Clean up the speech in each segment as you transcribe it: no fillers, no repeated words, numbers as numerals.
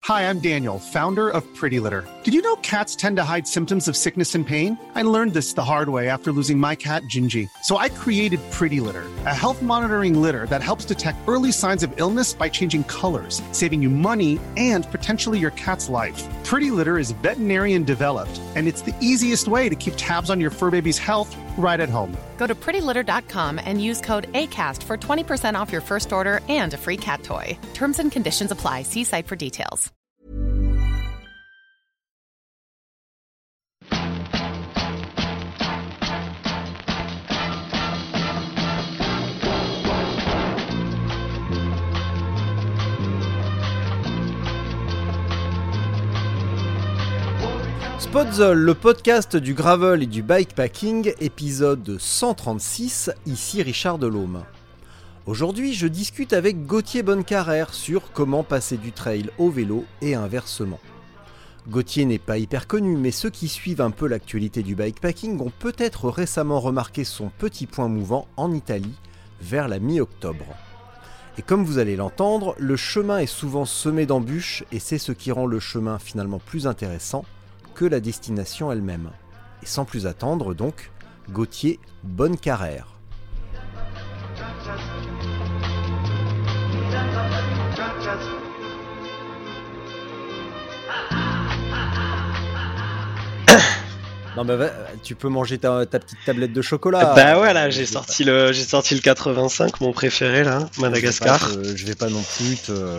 Hi, I'm Daniel, founder of Pretty Litter. Did you know cats tend to hide symptoms of sickness and pain? I learned this the hard way after losing my cat, Gingy. So I created Pretty Litter, a health monitoring litter that helps detect early signs of illness by changing colors, saving you money and potentially your cat's life. Pretty Litter is veterinarian developed, and it's the easiest way to keep tabs on your fur baby's health right at home. Go to prettylitter.com and use code ACAST for 20% off your first order and a free cat toy. Terms and conditions apply. See site for details. Spotzol, le podcast du gravel et du bikepacking, épisode 136, ici Richard Delhomme. Aujourd'hui, je discute avec Gauthier Bonnecarrère sur comment passer du trail au vélo et inversement. Gauthier n'est pas hyper connu, mais ceux qui suivent un peu l'actualité du bikepacking ont peut-être récemment remarqué son petit point mouvant en Italie, vers la mi-octobre. Et comme vous allez l'entendre, le chemin est souvent semé d'embûches et c'est ce qui rend le chemin finalement plus intéressant que la destination elle-même. Et sans plus attendre donc, Gauthier Bonnecarrère. Non mais tu peux manger ta petite tablette de chocolat. Bah voilà, j'ai sorti le 85, mon préféré là, Madagascar. Je vais pas non plus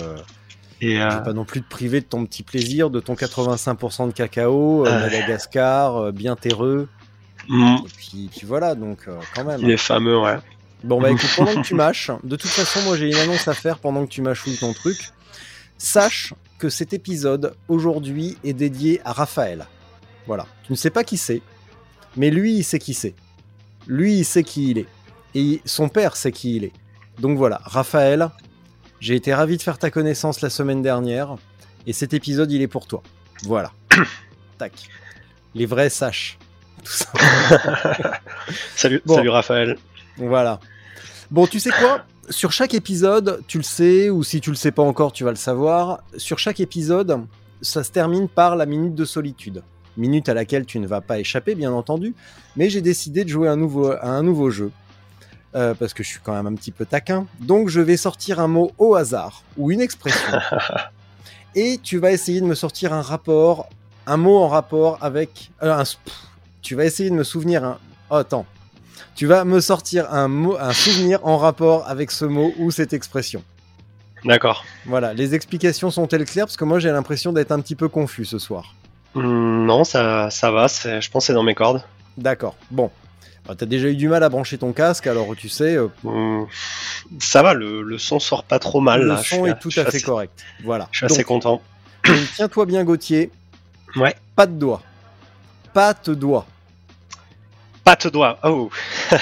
te priver de ton petit plaisir, de ton 85% de cacao, Madagascar, bien terreux. Et puis voilà, donc quand même. Il est fameux, ouais. Bon bah écoute, pendant que tu mâches, de toute façon moi j'ai une annonce à faire pendant que tu mâchouilles ton truc. Sache que cet épisode aujourd'hui est dédié à Raphaël. Voilà, tu ne sais pas qui c'est, mais lui il sait qui c'est. Lui il sait qui il est. Et son père sait qui il est. Donc voilà, Raphaël, j'ai été ravi de faire ta connaissance la semaine dernière, et cet épisode il est pour toi. Voilà. Tac. Les vrais sachent. Tout ça. Salut Raphaël. Voilà. Bon, tu sais quoi ? Sur chaque épisode, tu le sais, ou si tu le sais pas encore, tu vas le savoir. Sur chaque épisode, ça se termine par la minute de solitude. Minute à laquelle tu ne vas pas échapper, bien entendu. Mais j'ai décidé de jouer à un nouveau jeu. Parce que je suis quand même un petit peu taquin. Donc je vais sortir un mot au hasard, ou une expression. Et tu vas essayer de me sortir un mot en rapport avec... tu vas essayer de me souvenir tu vas me sortir un souvenir en rapport avec ce mot ou cette expression. D'accord. Voilà, les explications sont-elles claires ? Parce que moi j'ai l'impression d'être un petit peu confus ce soir. Non, ça va, je pense que c'est dans mes cordes. D'accord, bon. T'as déjà eu du mal à brancher ton casque, alors tu sais... Ça va, le son sort pas trop mal. Le son est tout à fait correct. Voilà. Je suis assez content. Donc, tiens-toi bien Gauthier. Ouais. Pas de doigt. Patte-doigt. Patte-doigt, oh.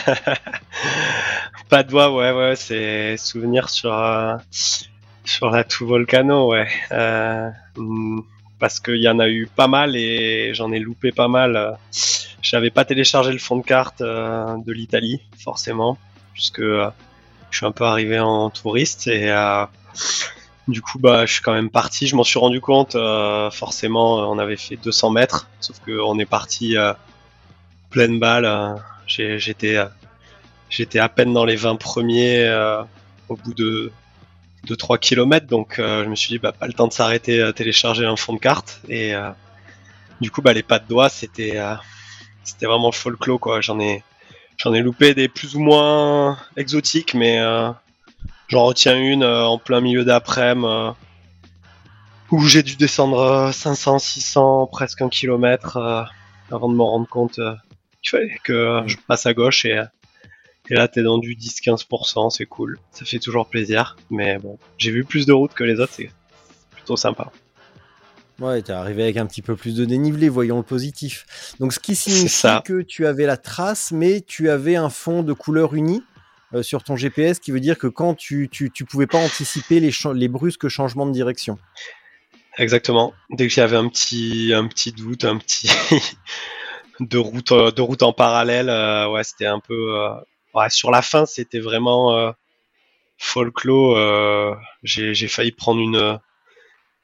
Pas de doigt, ouais, c'est souvenir sur la Tout Volcano, ouais. Parce qu'il y en a eu pas mal et j'en ai loupé pas mal. J'avais pas téléchargé le fond de carte de l'Italie, forcément, puisque je suis un peu arrivé en touriste et du coup, je suis quand même parti. Je m'en suis rendu compte, forcément, on avait fait 200 mètres, sauf qu'on est parti pleine balle. J'étais à peine dans les 20 premiers au bout de 3 km, donc je me suis dit pas le temps de s'arrêter à télécharger un fond de carte et du coup les pas de doigts c'était vraiment folklore quoi. J'en ai loupé des plus ou moins exotiques, mais j'en retiens une en plein milieu d'après-midi où j'ai dû descendre 500, 600, presque 1 kilomètre avant de m'en rendre compte qu'il fallait que je passe à gauche et là, t'es dans du 10-15%, c'est cool. Ça fait toujours plaisir. Mais bon, j'ai vu plus de routes que les autres, c'est plutôt sympa. Ouais, t'es arrivé avec un petit peu plus de dénivelé, voyons le positif. Donc, ce qui signifie que tu avais la trace, mais tu avais un fond de couleur unie sur ton GPS, qui veut dire que quand tu pouvais pas anticiper les brusques changements de direction. Exactement. Dès qu'il y avait un petit doute, un petit de route en parallèle, ouais, c'était un peu... Ouais, sur la fin, c'était vraiment folklore. J'ai failli prendre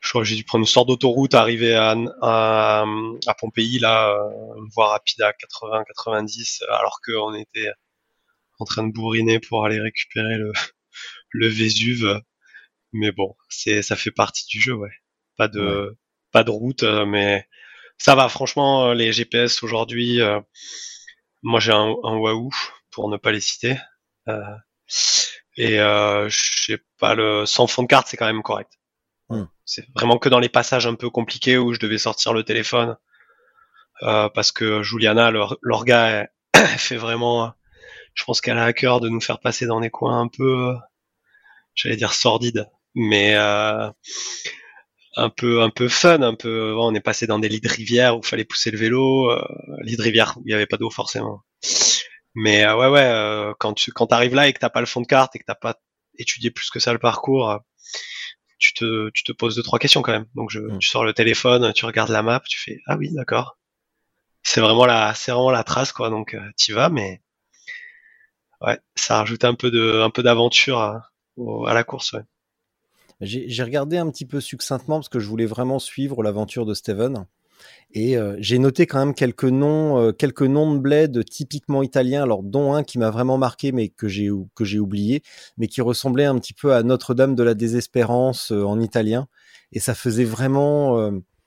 je crois que j'ai dû prendre une sorte d'autoroute, arriver à Pompéi, là, une voie rapide à 80-90, alors qu'on était en train de bourriner pour aller récupérer le Vésuve. Mais bon, ça fait partie du jeu, ouais. Pas de route, mais ça va. Franchement, les GPS aujourd'hui, moi j'ai un Wahoo pour ne pas les citer, euh, et je sais pas, sans fond de carte, c'est quand même correct. C'est vraiment que dans les passages un peu compliqués où je devais sortir le téléphone, parce que Juliana, l'orga, elle fait vraiment, je pense qu'elle a à cœur de nous faire passer dans des coins un peu, j'allais dire sordides, mais un peu fun, un peu. On est passé dans des lits de rivière où il fallait pousser le vélo, lits de rivière où il n'y avait pas d'eau forcément. Mais quand t'arrives là et que t'as pas le fond de carte et que t'as pas étudié plus que ça le parcours, tu te poses 2-3 questions quand même. Donc tu sors le téléphone, tu regardes la map, tu fais ah oui d'accord. C'est vraiment la trace quoi. Donc t'y vas, mais ouais, ça rajoute un peu d'aventure à la course. Ouais. J'ai regardé un petit peu succinctement parce que je voulais vraiment suivre l'aventure de Steven. Et j'ai noté quand même quelques noms de bleds typiquement italiens, alors dont un qui m'a vraiment marqué, mais que j'ai oublié, mais qui ressemblait un petit peu à Notre-Dame de la Désespérance en italien. Et ça faisait vraiment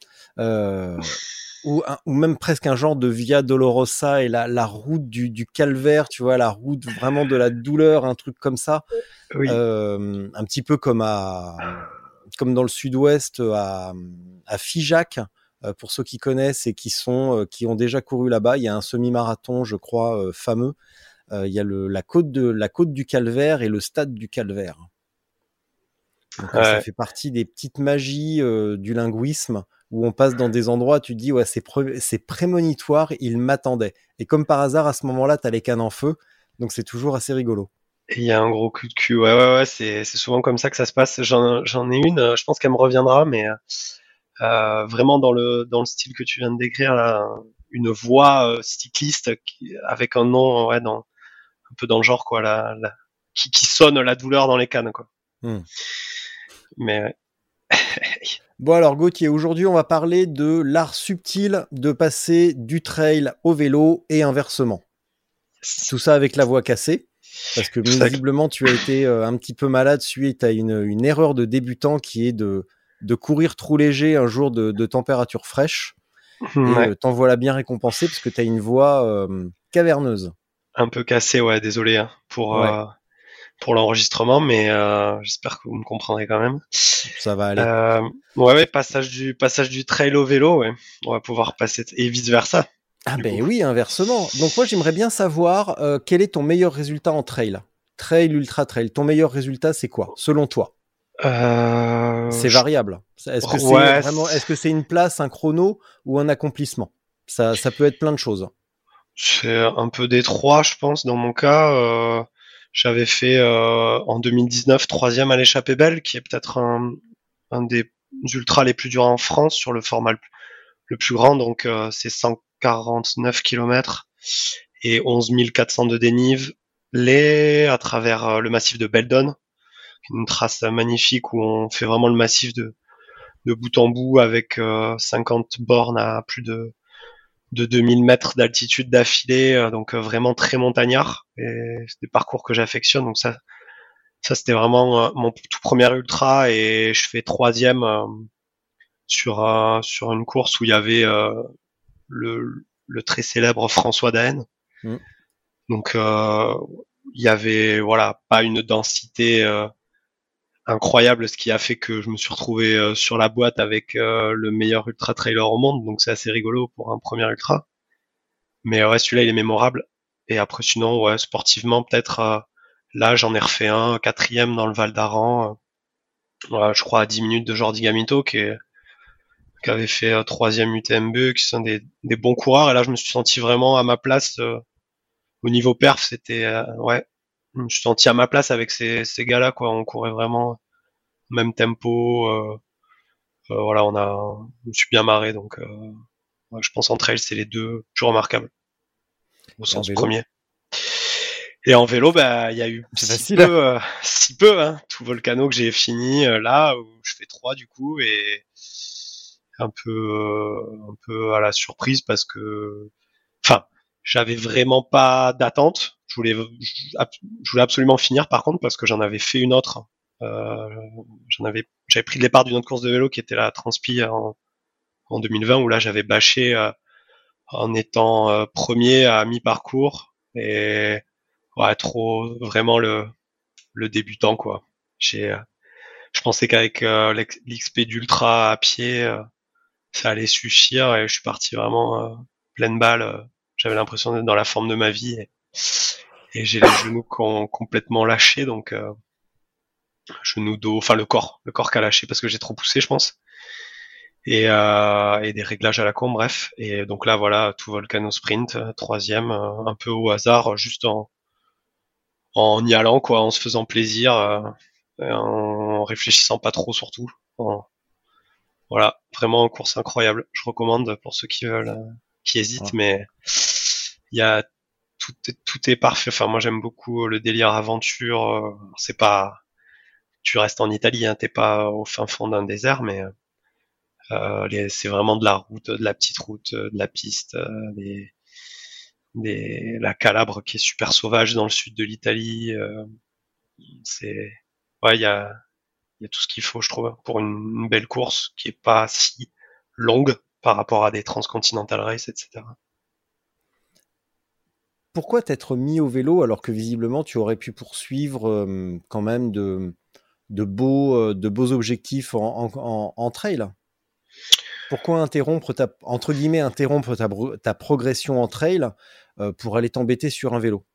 ou même presque un genre de Via Dolorosa et la route du calvaire, tu vois, la route vraiment de la douleur, un truc comme ça. Oui. Un petit peu comme dans le sud-ouest à Figeac. Pour ceux qui connaissent et qui ont déjà couru là-bas, il y a un semi-marathon, je crois, fameux. Il y a la côte du Calvaire et le stade du Calvaire. Donc, ça fait partie des petites magies du linguisme où on passe dans des endroits, tu te dis ouais, c'est prémonitoire, il m'attendait. Et comme par hasard, à ce moment-là, t'as les cannes en feu, donc c'est toujours assez rigolo. Et il y a un gros coup de cul, ouais, c'est souvent comme ça que ça se passe. J'en ai une, je pense qu'elle me reviendra, mais vraiment dans le style que tu viens de décrire là, une voie cycliste avec un nom un peu dans le genre quoi, qui sonne la douleur dans les cannes quoi. Mais bon alors Gauthier, aujourd'hui on va parler de l'art subtil de passer du trail au vélo et inversement. Tout ça avec la voix cassée. Parce que visiblement, tu as été un petit peu malade suite à une erreur de débutant qui est de courir trop léger un jour de température fraîche. Et t'en voilà bien récompensé parce que tu as une voix caverneuse. Un peu cassée, ouais, désolé pour l'enregistrement, mais j'espère que vous me comprendrez quand même. Ça va aller. Passage du trail au vélo, ouais. On va pouvoir passer, et vice versa. Ah ben oui, inversement. Donc moi, j'aimerais bien savoir quel est ton meilleur résultat en trail. Trail, ultra trail. Ton meilleur résultat, c'est quoi, selon toi? C'est variable. Est-ce que c'est une place, un chrono ou un accomplissement? Ça peut être plein de choses. C'est un peu des trois, je pense. Dans mon cas, j'avais fait en 2019 troisième à l'échappée belle, qui est peut-être un des ultras les plus durs en France sur le format le plus grand. Donc c'est 149 km et 11 400 de dénivelé à travers le massif de Beldon, une trace magnifique où on fait vraiment le massif de bout en bout avec 50 bornes à plus de 2000 mètres d'altitude d'affilée, donc vraiment très montagnard, et c'est des parcours que j'affectionne. Donc ça c'était vraiment mon tout premier ultra, et je fais troisième sur une course où il y avait le très célèbre François Daen. Donc il y avait pas une densité incroyable, ce qui a fait que je me suis retrouvé sur la boîte avec le meilleur ultra trailer au monde, donc c'est assez rigolo pour un premier ultra. Mais ouais, celui-là il est mémorable. Et après sinon, ouais, sportivement peut-être là j'en ai refait un quatrième dans le Val d'Aran, je crois à 10 minutes de Jordi Gamito qui avait fait troisième UTMB, qui sont des bons coureurs. Et là je me suis senti vraiment à ma place au niveau perf. C'était je me suis senti à ma place avec ces gars-là quoi. On courait vraiment même tempo. Je me suis bien marré, donc je pense entre elles c'est les deux plus remarquables au sens premier. Et en vélo, il y a eu C'est si facile. peu, si peu, hein, tout Volcano que j'ai fini là où je fais 3 du coup et un peu à la surprise parce que, enfin, j'avais vraiment pas d'attente. Je voulais absolument finir par contre parce que j'en avais fait une autre. Euh, j'avais pris le départ d'une autre course de vélo qui était la Transpi en 2020 où là j'avais bâché en étant premier à mi-parcours et ouais, trop vraiment le débutant quoi. Je pensais qu'avec l'XP d'ultra à pied, ça allait suffire et je suis parti vraiment pleine balle. J'avais l'impression d'être dans la forme de ma vie et j'ai les genoux qui ont complètement lâché donc genoux dos, enfin le corps qui a lâché parce que j'ai trop poussé je pense et des réglages à la con bref et donc là voilà tout Volcano Sprint troisième un peu au hasard juste en y allant quoi, en se faisant plaisir, en réfléchissant pas trop surtout. Voilà, vraiment une course incroyable. Je recommande pour ceux qui veulent, qui hésitent, Voilà. mais il y a tout est parfait. Enfin, moi j'aime beaucoup le délire aventure. C'est pas, tu restes en Italie, hein, t'es pas au fin fond d'un désert, mais c'est vraiment de la route, de la petite route, de la piste, la Calabre qui est super sauvage dans le sud de l'Italie. C'est, ouais, il y a tout ce qu'il faut, je trouve, pour une belle course qui est pas si longue par rapport à des transcontinental race, etc. Pourquoi t'être mis au vélo alors que visiblement tu aurais pu poursuivre quand même de beaux objectifs en trail? Pourquoi entre guillemets, interrompre ta progression en trail pour aller t'embêter sur un vélo?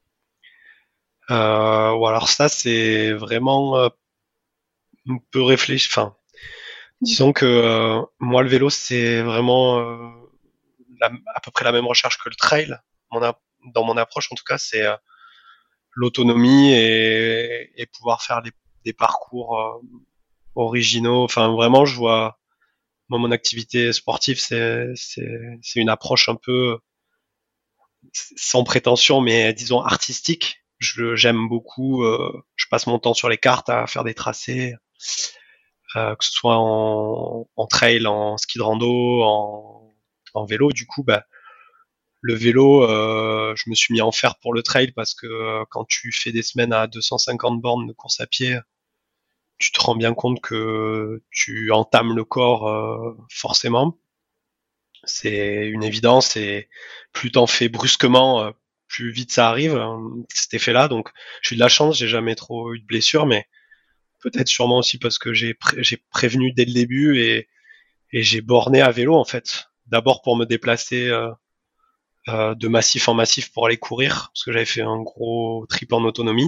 Ou alors ça, c'est vraiment un peu réfléchi. Enfin, disons que moi, le vélo, c'est vraiment à peu près la même recherche que le trail. Dans mon approche, en tout cas, c'est l'autonomie et pouvoir faire des parcours originaux. Enfin, vraiment, je vois moi, mon activité sportive, c'est une approche un peu sans prétention, mais disons artistique. J'aime beaucoup. Je passe mon temps sur les cartes à faire des tracés, que ce soit en trail, en ski de rando, en vélo. Du coup, le vélo, je me suis mis à en faire pour le trail parce que quand tu fais des semaines à 250 bornes de course à pied, tu te rends bien compte que tu entames le corps forcément. C'est une évidence et plus t'en fais brusquement, plus vite ça arrive, hein, cet effet-là. Donc, j'ai eu de la chance, j'ai jamais trop eu de blessures, mais peut-être sûrement aussi parce que j'ai prévenu dès le début et j'ai borné à vélo en fait. D'abord pour me déplacer de massif en massif pour aller courir, parce que j'avais fait un gros trip en autonomie.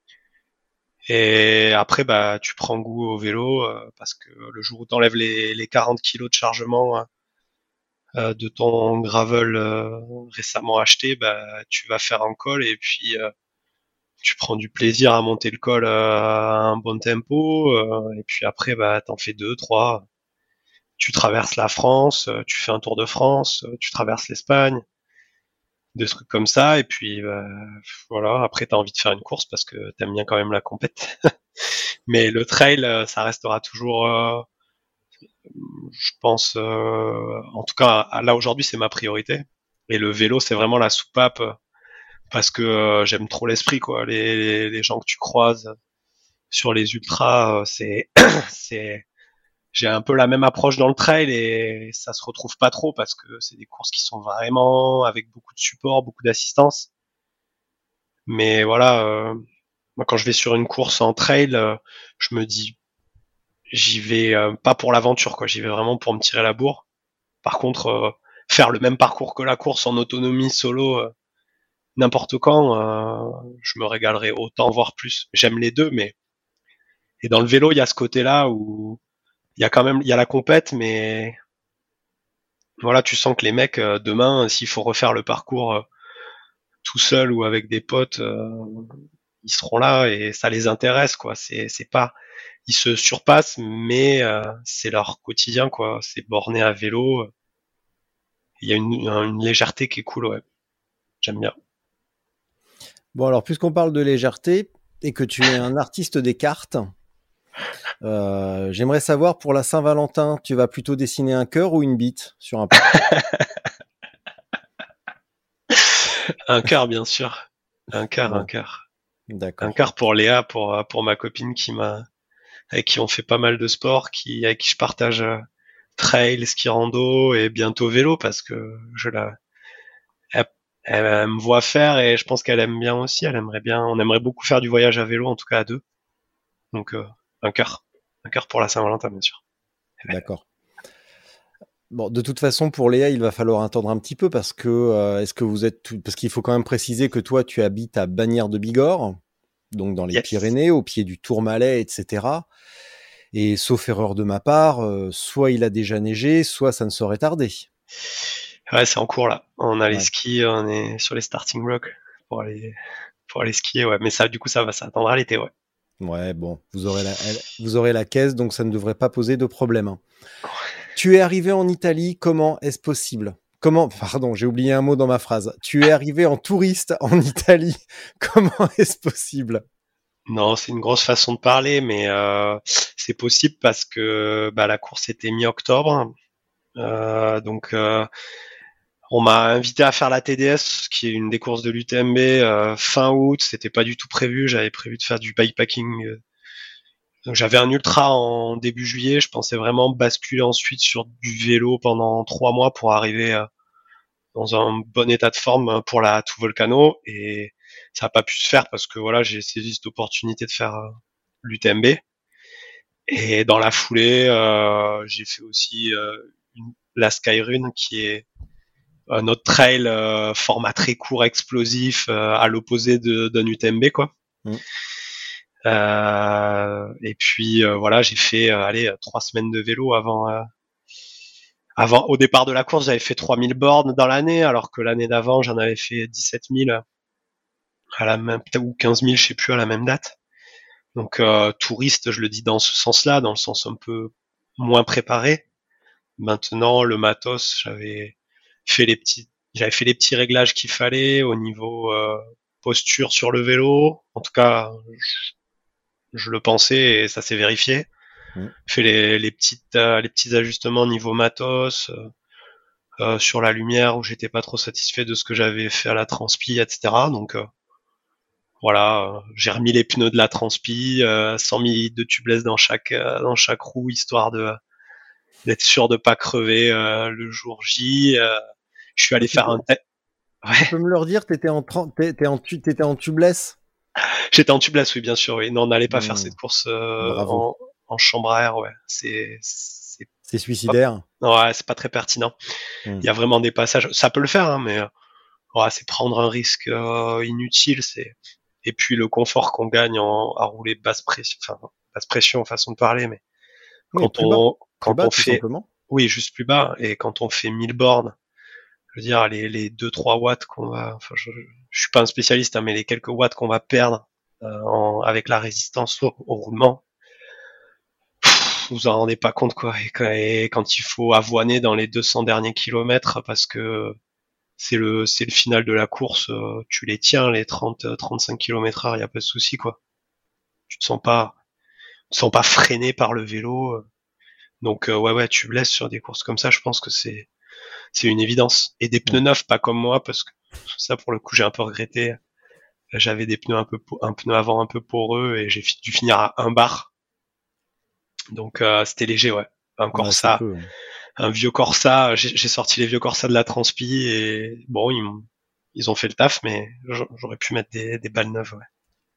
Et après, tu prends goût au vélo parce que le jour où t'enlèves les 40 kilos de chargement de ton gravel récemment acheté, tu vas faire un col et puis tu prends du plaisir à monter le col à un bon tempo et puis après t'en fais deux, trois. Tu traverses la France, tu fais un tour de France, tu traverses l'Espagne, des trucs comme ça et puis voilà. Après t'as envie de faire une course parce que t'aimes bien quand même la compète. Mais le trail, ça restera toujours je pense, en tout cas, là aujourd'hui, c'est ma priorité. Et le vélo, c'est vraiment la soupape parce que j'aime trop l'esprit, quoi. Les gens que tu croises sur les ultras, c'est, j'ai un peu la même approche dans le trail et ça se retrouve pas trop parce que c'est des courses qui sont vraiment avec beaucoup de support, beaucoup d'assistance. Mais voilà, moi quand je vais sur une course en trail, je me dis, j'y vais pas pour l'aventure, quoi. J'y vais vraiment pour me tirer la bourre. Par contre, faire le même parcours que la course en autonomie solo n'importe quand, je me régalerai autant, voire plus. J'aime les deux, mais et dans le vélo, il y a ce côté-là où il y a quand même il y a la compète, mais voilà, tu sens que les mecs demain, s'il faut refaire le parcours tout seul ou avec des potes, ils seront là et ça les intéresse quoi. C'est pas ils se surpassent, mais c'est leur quotidien quoi. C'est borné à vélo. Il y a une légèreté qui est cool, ouais. J'aime bien. Bon, alors, puisqu'on parle de légèreté et que tu es un artiste des cartes, j'aimerais savoir pour la Saint-Valentin, tu vas plutôt dessiner un cœur ou une bite sur un papier? Un cœur, bien sûr. Un cœur, un Bon, cœur. Un d'accord. cœur pour Léa, pour ma copine avec qui on fait pas mal de sport, avec qui je partage trail, ski rando et bientôt vélo parce que elle, elle me voit faire et je pense qu'elle aime bien aussi. On aimerait beaucoup faire du voyage à vélo, en tout cas à deux. Donc, un cœur. Un cœur pour la Saint-Valentin, bien sûr. D'accord. Bon, de toute façon, pour Léa, il va falloir attendre un petit peu parce que est-ce que vous êtes parce qu'il faut quand même préciser que toi, tu habites à Bagnères de Bigorre, donc dans les Yes. Pyrénées, au pied du Tourmalet, etc. Et sauf erreur de ma part, soit il a déjà neigé, soit ça ne saurait tarder. Ouais, c'est en cours là. On a les Ouais. skis, on est sur les starting blocks pour aller, pour aller skier, ouais. Mais ça, du coup, ça attendra l'été, ouais. Ouais, bon, vous aurez la caisse, donc ça ne devrait pas poser de problème, hein. Tu es arrivé en Italie, comment est-ce possible? Pardon, j'ai oublié un mot dans ma phrase. Tu es arrivé en touriste en Italie, comment est-ce possible? Non, c'est une grosse façon de parler, mais c'est possible parce que bah, la course était mi-octobre. Donc, on m'a invité à faire la TDS, qui est une des courses de l'UTMB, fin août. C'était pas du tout prévu. J'avais prévu de faire du bikepacking. Donc, j'avais un ultra en début juillet. Je pensais vraiment basculer ensuite sur du vélo pendant 3 mois pour arriver dans un bon état de forme pour la tout volcano. Et ça n'a pas pu se faire parce que voilà, j'ai saisi cette opportunité de faire l'UTMB. Et dans la foulée, j'ai fait aussi la Skyrun, qui est un autre trail format très court, explosif, à l'opposé d'un UTMB, quoi. Mm. Et puis voilà, j'ai fait 3 semaines de vélo avant. Au départ de la course, j'avais fait 3000 bornes dans l'année, alors que l'année d'avant, j'en avais fait 17 000 à la même, ou 15 000, je sais plus, à la même date. Donc touriste, je le dis dans ce sens-là, dans le sens un peu moins préparé. Maintenant, le matos, j'avais fait les petits réglages qu'il fallait au niveau posture sur le vélo. En tout cas, je le pensais et ça s'est vérifié. Mm. Fait les petits ajustements niveau matos, sur la lumière où j'étais pas trop satisfait de ce que j'avais fait à la transpi, etc. Donc voilà, j'ai remis les pneus de la transpi, 100 ml de tubeless dans chaque roue, histoire d'être sûr de pas crever le jour J. Je suis allé Tu faire peux, un test. tu Ouais, peux me leur dire, t'étais en tubeless? j'étais en tubeless, oui, bien sûr. Oui. Non, on n'allait pas faire Mm. cette course Bravo. en chambre à air. Ouais, C'est pas, suicidaire. ouais, c'est pas très pertinent. Mm. Il y a vraiment des passages. Ça peut le faire, hein, mais ouais, c'est prendre un risque inutile. Et puis le confort qu'on gagne à rouler basse pression, façon de parler, mais Oui, plus bas. Plus quand bas, on tout fait, simplement. oui, juste plus bas, et quand on fait 1000 bornes, je veux dire, les 2-3 watts je suis pas un spécialiste, hein, mais les quelques watts qu'on va perdre avec la résistance au roulement, vous en rendez pas compte, quoi. Et quand il faut avoiner dans les 200 derniers kilomètres, parce que c'est le final de la course, tu les tiens, les 35 kilomètres heure, y a pas de souci, quoi. Tu te sens pas freiné par le vélo. Donc, ouais, tu blesses sur des courses comme ça, je pense que c'est une évidence. Et des pneus Mm. neufs, pas comme moi, parce que ça, pour le coup, j'ai un peu regretté. J'avais des pneus un pneu avant un peu poreux et j'ai dû finir à 1 bar. Donc, c'était léger, ouais. Un Ouais, ça Corsa, peut. un vieux Corsa. J'ai sorti les vieux Corsa de la transpi et bon, ils ont fait le taf, mais j'aurais pu mettre des balles neuves, ouais.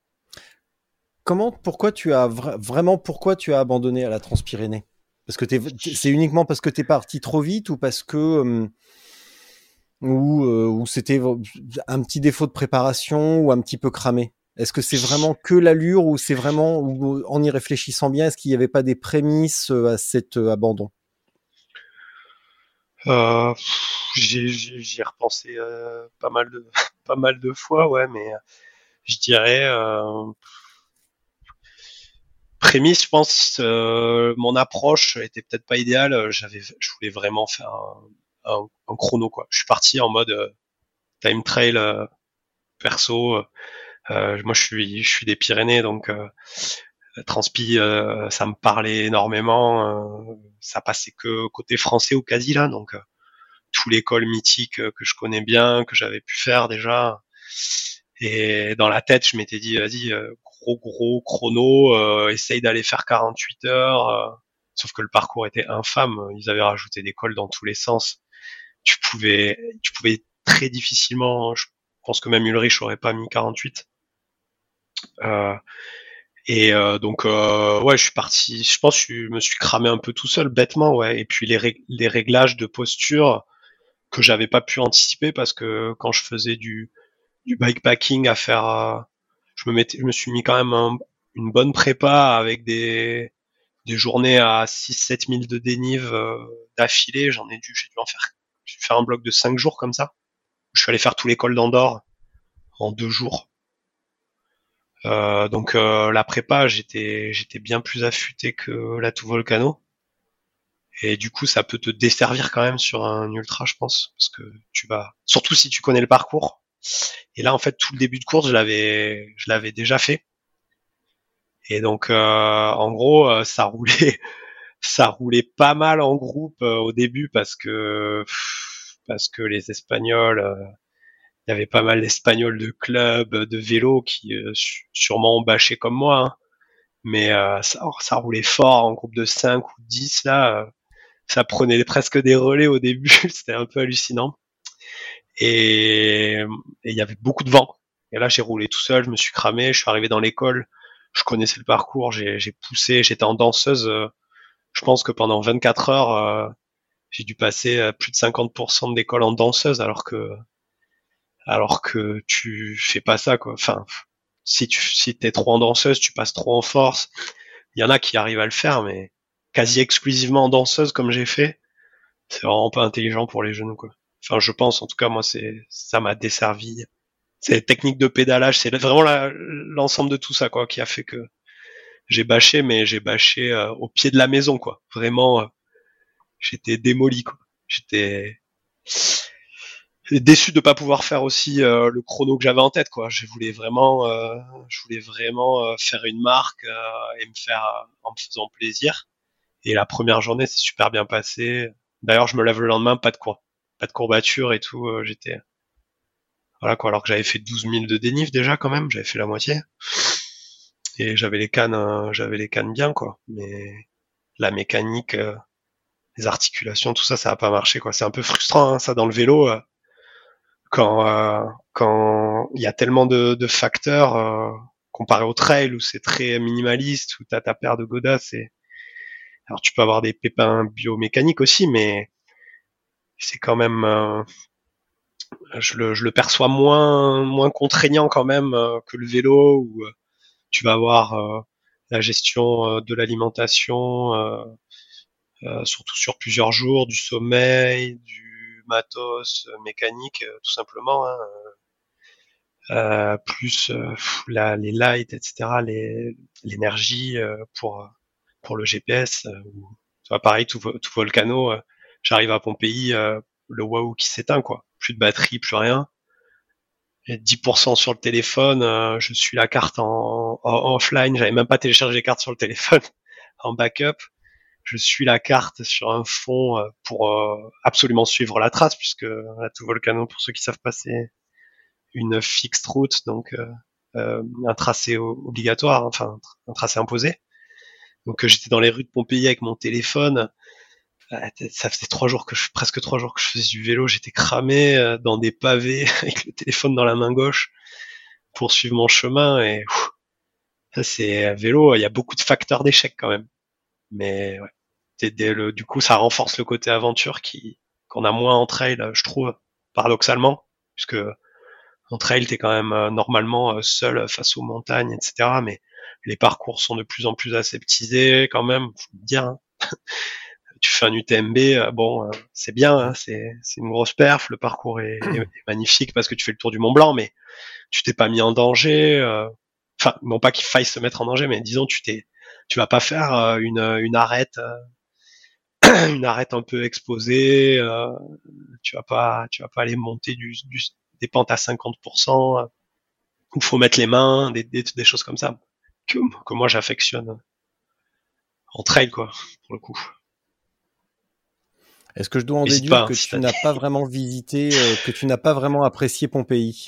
Pourquoi tu as vraiment, pourquoi tu as abandonné à la Transpyrénée? Parce que c'est uniquement parce que t'es parti trop vite ou parce que ou c'était un petit défaut de préparation ou un petit peu cramé? Est-ce que c'est vraiment que l'allure ou c'est vraiment, ou en y réfléchissant bien, est-ce qu'il n'y avait pas des prémices à cet abandon? Euh, j'y ai repensé pas mal de fois, ouais, mais je dirais prémisse, je pense, mon approche était peut-être pas idéale. Je voulais vraiment faire un chrono, quoi. Je suis parti en mode time trail perso. Moi, je suis des Pyrénées, donc transpi, ça me parlait énormément. Ça passait que côté français ou quasi là, donc tous les calls mythiques que je connais bien, que j'avais pu faire déjà. Et dans la tête, je m'étais dit, vas-y, gros chrono, essaye d'aller faire 48 heures. Sauf que le parcours était infâme. Ils avaient rajouté des calls dans tous les sens. Tu pouvais très difficilement. Je pense que même Ulrich aurait pas mis 48. Donc ouais, je suis parti. Je pense que je me suis cramé un peu tout seul, bêtement, ouais. Et puis les réglages de posture que j'avais pas pu anticiper parce que quand je faisais du bikepacking à faire, je me suis mis quand même une bonne prépa avec des journées à 6-7 000 de dénive d'affilée. J'ai dû faire un bloc de 5 jours comme ça. Je suis allé faire tous les cols d'Andorre en 2 jours. Donc la prépa, j'étais bien plus affûté que la tout volcano. Et du coup, ça peut te desservir quand même sur un ultra, je pense, parce que surtout si tu connais le parcours. Et là, en fait, tout le début de course, je l'avais déjà fait. Et donc, en gros, ça roulait pas mal en groupe au début parce que les Espagnols, il y avait pas mal d'Espagnols de club, de vélo qui sûrement ont bâché comme moi, hein. Mais ça roulait fort en groupe de 5 ou 10 là. Ça prenait presque des relais au début, c'était un peu hallucinant. Et il y avait beaucoup de vent. Et là, j'ai roulé tout seul, je me suis cramé, je suis arrivé dans l'école, je connaissais le parcours, j'ai poussé, j'étais en danseuse. Je pense que pendant 24 heures, j'ai dû passer plus de 50% de l'école en danseuse, alors que tu fais pas ça, quoi. Enfin, si t'es trop en danseuse, tu passes trop en force. Il y en a qui arrivent à le faire, mais quasi exclusivement en danseuse comme j'ai fait, c'est vraiment pas intelligent pour les genoux, quoi. Enfin, je pense, en tout cas, moi, ça m'a desservi. C'est les techniques de pédalage, c'est vraiment l'ensemble de tout ça, quoi, qui a fait que j'ai bâché, mais j'ai bâché au pied de la maison, quoi. Vraiment, j'étais démoli, quoi. J'étais déçu de pas pouvoir faire aussi le chrono que j'avais en tête, quoi. Je voulais vraiment faire une marque et me faire en me faisant plaisir. Et la première journée s'est super bien passée. D'ailleurs, je me lève le lendemain, pas de courbature et tout. Voilà quoi. Alors que j'avais fait 12 000 de dénive déjà quand même, j'avais fait la moitié. Et j'avais les cannes bien quoi. Mais la mécanique, les articulations, tout ça, ça a pas marché quoi. C'est un peu frustrant hein, ça dans le vélo quand il y a tellement de facteurs comparé au trail où c'est très minimaliste où t'as ta paire de godasses et alors tu peux avoir des pépins biomécaniques aussi, mais c'est quand même, je le perçois moins contraignant quand même que le vélo où tu vas avoir la gestion de l'alimentation, surtout sur plusieurs jours, du sommeil, du matos mécanique, tout simplement, hein, plus les lights, etc., l'énergie pour le GPS. Tu vois, pareil, tout volcano, j'arrive à Pompéi, le Wahoo qui s'éteint, quoi. Plus de batterie, plus rien. Et 10% sur le téléphone, je suis la carte en offline, j'avais même pas téléchargé les cartes sur le téléphone, en backup. Je suis la carte sur un fond pour absolument suivre la trace, puisque la tout volcano, pour ceux qui savent pas, c'est une fixed route, donc un tracé obligatoire, enfin un tracé imposé. Donc j'étais dans les rues de Pompéi avec mon téléphone. Ça faisait presque 3 jours que je faisais du vélo. J'étais cramé dans des pavés avec le téléphone dans la main gauche pour suivre mon chemin. Et ça c'est vélo. Il y a beaucoup de facteurs d'échec quand même. Mais ouais, du coup ça renforce le côté aventure qu'on a moins en trail, je trouve, paradoxalement, puisque en trail t'es quand même normalement seul face aux montagnes, etc. Mais les parcours sont de plus en plus aseptisés quand même, faut le dire. Hein. Tu fais un UTMB, bon, c'est bien, hein, c'est une grosse perf, le parcours est magnifique parce que tu fais le tour du Mont Blanc, mais tu t'es pas mis en danger. Enfin, non pas qu'il faille se mettre en danger, mais disons tu vas pas faire une arête, une arête un peu exposée. Tu vas pas aller monter des pentes à 50%. où faut mettre les mains, des choses comme ça que moi j'affectionne en trail, quoi, pour le coup. Est-ce que je dois en N'hésite déduire pas, que si tu n'as pas vraiment que tu n'as pas vraiment apprécié Pompéi?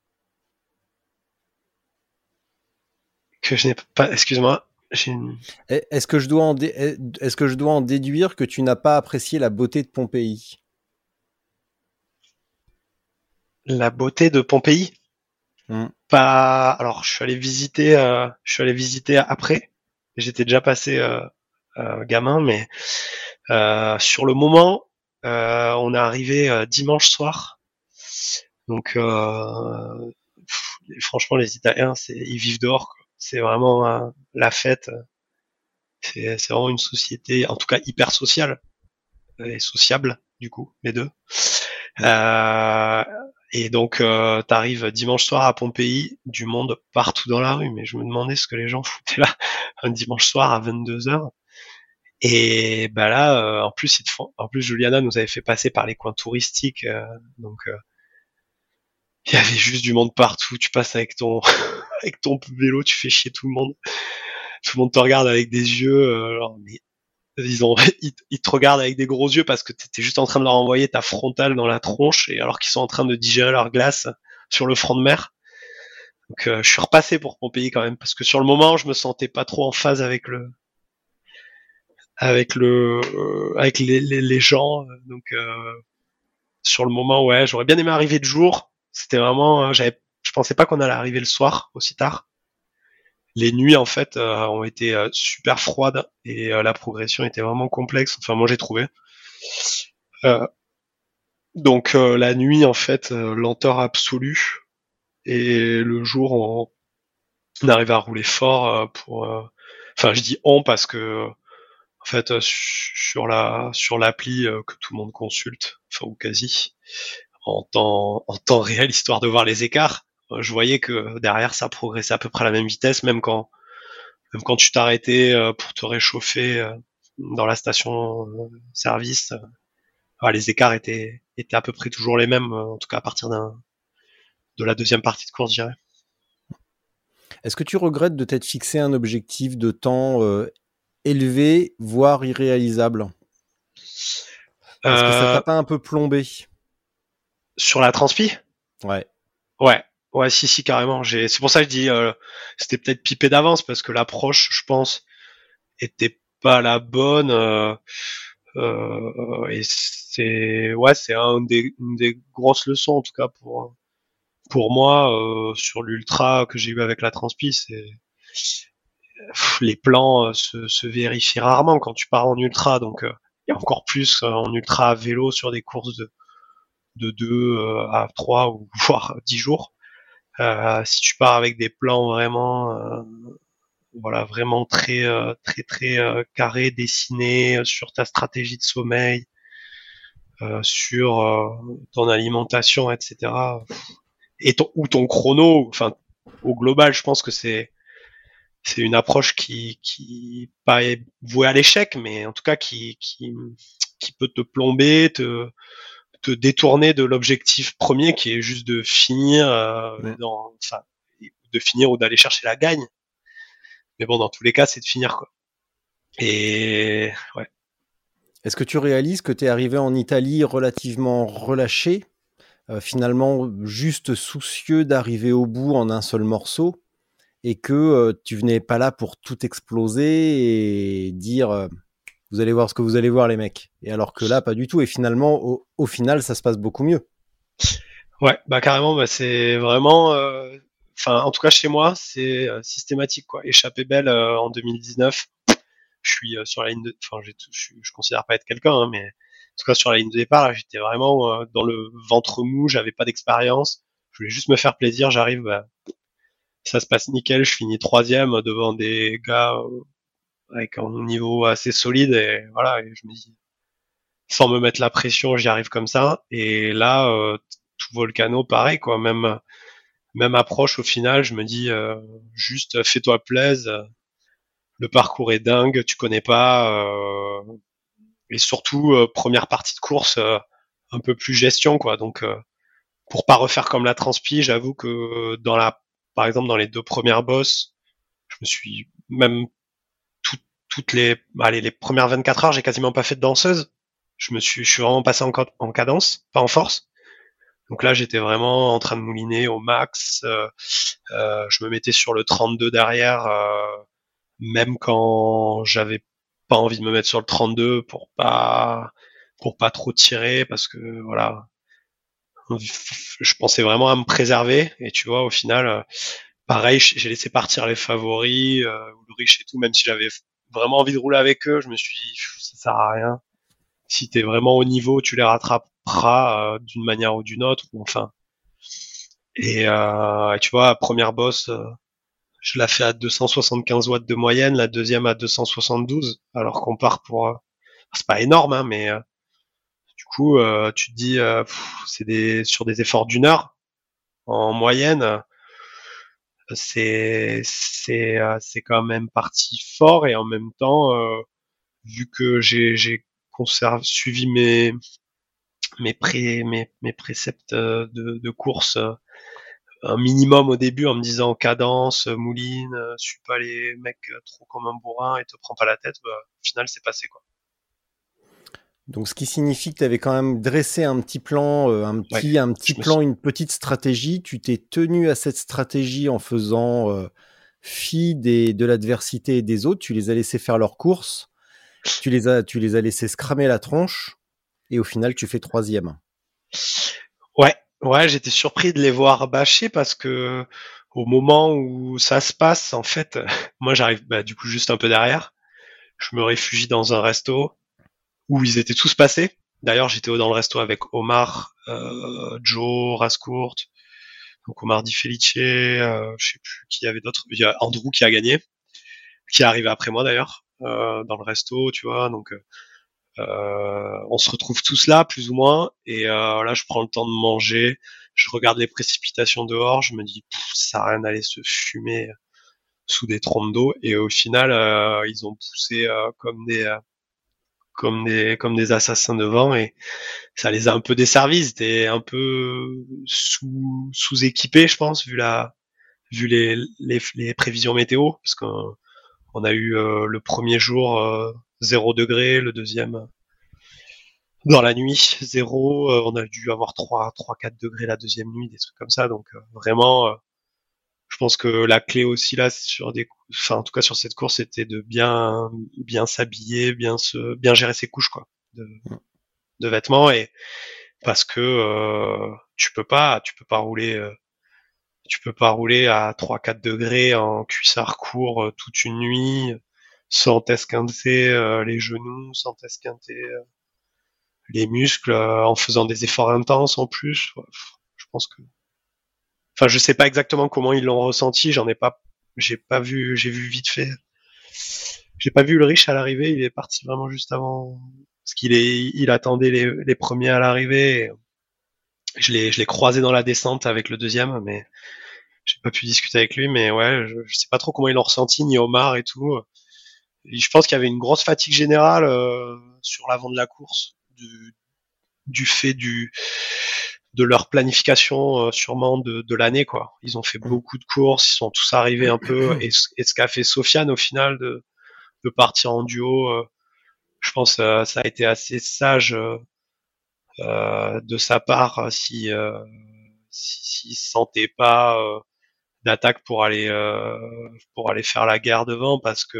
que je n'ai pas, excuse-moi, Est-ce que je dois en déduire que tu n'as pas apprécié la beauté de Pompéi? la beauté de Pompéi. Pas. Alors, je suis allé visiter après. J'étais déjà passé gamin, mais sur le moment, on est arrivé dimanche soir. Donc, franchement, les Italiens, ils vivent dehors, quoi. C'est vraiment la fête. C'est vraiment une société, en tout cas hyper sociale et sociable, du coup, les deux. Et donc, t'arrives dimanche soir à Pompéi, du monde partout dans la rue, mais je me demandais ce que les gens foutaient là un dimanche soir à 22h. Et bah là, en plus Juliana nous avait fait passer par les coins touristiques, donc il y avait juste du monde partout. Tu passes avec ton avec ton vélo, tu fais chier tout le monde. Tout le monde te regarde avec des yeux, mais ils te regardent avec des gros yeux parce que t'es juste en train de leur envoyer ta frontale dans la tronche, et alors qu'ils sont en train de digérer leur glace sur le front de mer. Donc je suis repassé pour Pompéi quand même, parce que sur le moment je me sentais pas trop en phase avec les gens. Donc sur le moment, ouais, j'aurais bien aimé arriver de jour. C'était vraiment, je pensais pas qu'on allait arriver le soir aussi tard. Les nuits en fait ont été super froides, et la progression était vraiment complexe. Enfin moi j'ai trouvé. Donc la nuit en fait lenteur absolue, et le jour on arrive à rouler fort enfin je dis on parce que en fait sur l'appli que tout le monde consulte, enfin ou quasi en temps réel, histoire de voir les écarts, je voyais que derrière ça progressait à peu près à la même vitesse, même quand tu t'arrêtais pour te réchauffer dans la station service, les écarts étaient à peu près toujours les mêmes, en tout cas à partir de la deuxième partie de course, je dirais. Est-ce que tu regrettes de t'être fixé un objectif de temps élevé, voire irréalisable? Est-ce que ça t'a pas un peu plombé? Sur la transpi? Ouais. Ouais, si, carrément. C'est pour ça que je dis, c'était peut-être pipé d'avance, parce que l'approche, je pense, était pas la bonne. Et c'est une des grosses leçons, en tout cas pour moi, sur l'ultra que j'ai eu avec la transpi. C'est les plans se vérifient rarement quand tu pars en ultra, donc il y a encore plus en ultra à vélo sur des courses de 2 à 3 ou voire 10 jours. Si tu pars avec des plans vraiment vraiment très carrés, dessinés sur ta stratégie de sommeil, sur ton alimentation, etc. Ou ton chrono, enfin au global, je pense que c'est une approche qui pas est vouée à l'échec, mais en tout cas qui peut te plomber, te détourner de l'objectif premier, qui est juste de finir de finir ou d'aller chercher la gagne. Mais bon, dans tous les cas, c'est de finir, quoi. Et ouais. Est-ce que tu réalises que tu es arrivé en Italie relativement relâché, finalement juste soucieux d'arriver au bout en un seul morceau, et que tu venais pas là pour tout exploser et dire vous allez voir ce que vous allez voir les mecs, et alors que là pas du tout, et finalement au final ça se passe beaucoup mieux? Ouais, bah carrément, bah c'est vraiment en tout cas chez moi, c'est systématique, quoi. Échappée belle en 2019. Je suis sur la ligne de, je considère pas être quelqu'un, hein, mais en tout cas sur la ligne de départ, là, j'étais vraiment dans le ventre mou, j'avais pas d'expérience, je voulais juste me faire plaisir, j'arrive, ça se passe nickel, je finis 3e devant des gars avec un niveau assez solide, et voilà, et je me dis, sans me mettre la pression, j'y arrive comme ça. Et là, tout volcano, pareil, quoi, même approche au final, je me dis, juste fais-toi plaisir, le parcours est dingue, tu connais pas, et surtout première partie de course un peu plus gestion, quoi. Donc pour pas refaire comme la transpi, j'avoue que dans la par exemple, dans les 2 premières bosses, je me suis même toutes les premières 24 heures, j'ai quasiment pas fait de danseuse. Je suis vraiment passé en cadence, pas en force. Donc là, j'étais vraiment en train de mouliner au max. Je me mettais sur le 32 derrière, même quand j'avais pas envie de me mettre sur le 32 pour pas trop tirer, parce que voilà, je pensais vraiment à me préserver. Et tu vois, au final, pareil, j'ai laissé partir les favoris, Ulrich et tout, même si j'avais vraiment envie de rouler avec eux. Je me suis dit, ça sert à rien. Si t'es vraiment au niveau, tu les rattraperas d'une manière ou d'une autre. Enfin. Et tu vois, première bosse, je la fais à 275 watts de moyenne, la deuxième à 272, alors qu'on part c'est pas énorme, hein, mais du coup, tu te dis, sur des efforts d'une heure en moyenne, c'est quand même parti fort, et en même temps, vu que j'ai suivi mes préceptes de course, un minimum au début, en me disant cadence, mouline, suis pas les mecs trop comme un bourrin et te prends pas la tête, bah, au final c'est passé, quoi. Donc, ce qui signifie que tu avais quand même dressé un petit plan, une petite stratégie. Tu t'es tenu à cette stratégie en faisant fi de l'adversité et des autres. Tu les as laissés faire leur course. Tu les as laissés se cramer la tronche. Et au final, tu fais 3e. Ouais, j'étais surpris de les voir bâcher, parce que au moment où ça se passe, en fait, moi j'arrive, du coup, juste un peu derrière. Je me réfugie dans un resto où ils étaient tous passés. D'ailleurs, j'étais dans le resto avec Omar, Joe, Rascourt, donc Omar Di Felice, je sais plus qui y avait d'autres. Il y a Andrew qui a gagné, qui est arrivé après moi d'ailleurs, dans le resto, tu vois. Donc on se retrouve tous là, plus ou moins, et là je prends le temps de manger, je regarde les précipitations dehors, je me dis ça sert à rien d'aller se fumer sous des trompes d'eau, et au final ils ont poussé comme des assassins devant, et ça les a un peu desservis. Ils étaient un peu sous-équipés, je pense, vu les prévisions météo, parce qu'on a eu le premier jour 0 degré, le deuxième dans la nuit 0, on a dû avoir 4 degrés la deuxième nuit, des trucs comme ça. Donc vraiment, je pense que la clé aussi là en tout cas sur cette course, c'était de bien s'habiller, bien gérer ses couches, quoi, de vêtements, et parce que tu peux pas rouler à 3-4 degrés en cuissard court toute une nuit, sans t'esquinter les genoux, sans t'esquinter les muscles, en faisant des efforts intenses en plus. Ouais, je pense que, enfin, je sais pas exactement comment ils l'ont ressenti. J'ai vu vite fait. J'ai pas vu Ulrich à l'arrivée. Il est parti vraiment juste avant, parce il attendait les premiers à l'arrivée. Je l'ai croisé dans la descente avec le deuxième, mais j'ai pas pu discuter avec lui. Mais ouais, je sais pas trop comment ils l'ont ressenti, ni Omar et tout. Et je pense qu'il y avait une grosse fatigue générale sur l'avant de la course, du fait de leur planification sûrement de l'année, quoi. Ils ont fait beaucoup de courses, ils sont tous arrivés un peu, et ce qu'a fait Sofiane au final de partir en duo, je pense ça a été assez sage de sa part, s'il se sentait pas d'attaque pour aller faire la guerre devant,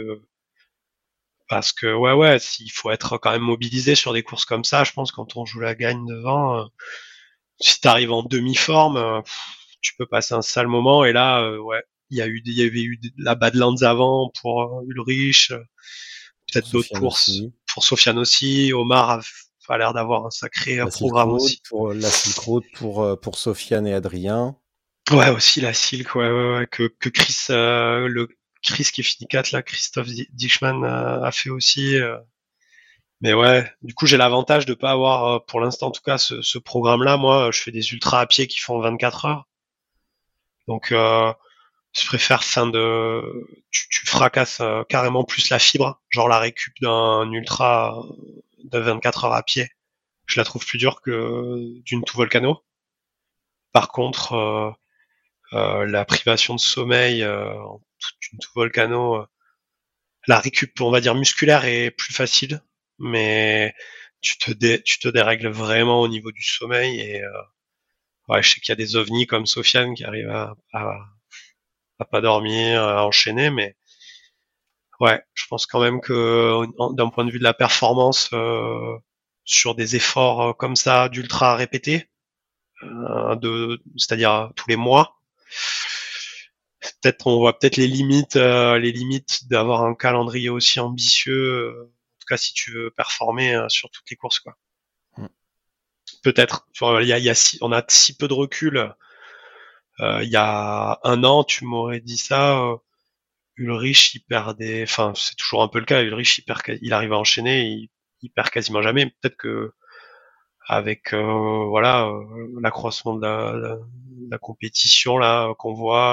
parce que ouais, il faut être quand même mobilisé sur des courses comme ça. Je pense quand on joue la gagne devant, si t'arrives en demi-forme, tu peux passer un sale moment. Et là, ouais, il y avait eu la Badlands avant pour Ulrich, peut-être d'autres courses aussi. Pour Sofiane aussi. Omar a l'air d'avoir un sacré programme aussi. Pour la Silk Road pour Sofiane et Adrien. Ouais, aussi la Silk, ouais, que Chris, Chris qui finit 4 là, Christophe Dichmann a fait aussi. Mais ouais, du coup j'ai l'avantage de pas avoir, pour l'instant en tout cas, ce programme-là. Moi, je fais des ultras à pied qui font 24 heures. Donc je préfère tu fracasses carrément plus la fibre, genre la récup d'un ultra de 24 heures à pied. Je la trouve plus dure que d'une tout volcano. Par contre, La privation de sommeil en toute une volcano, la récup, on va dire musculaire, est plus facile, mais tu te dérègles vraiment au niveau du sommeil et ouais, je sais qu'il y a des ovnis comme Sofiane qui arrivent à pas dormir, à enchaîner, mais ouais, je pense quand même que d'un point de vue de la performance sur des efforts comme ça d'ultra répétés, c'est-à-dire tous les mois, peut-être on voit peut-être les limites d'avoir un calendrier aussi ambitieux. En tout cas, si tu veux performer sur toutes les courses, quoi. Mm. Peut-être. Enfin, on a si peu de recul. Il y a un an, tu m'aurais dit ça. Ulrich, il perd enfin, c'est toujours un peu le cas. Ulrich, il arrive à enchaîner, il perd quasiment jamais. Peut-être que avec voilà l'accroissement de la compétition là qu'on voit,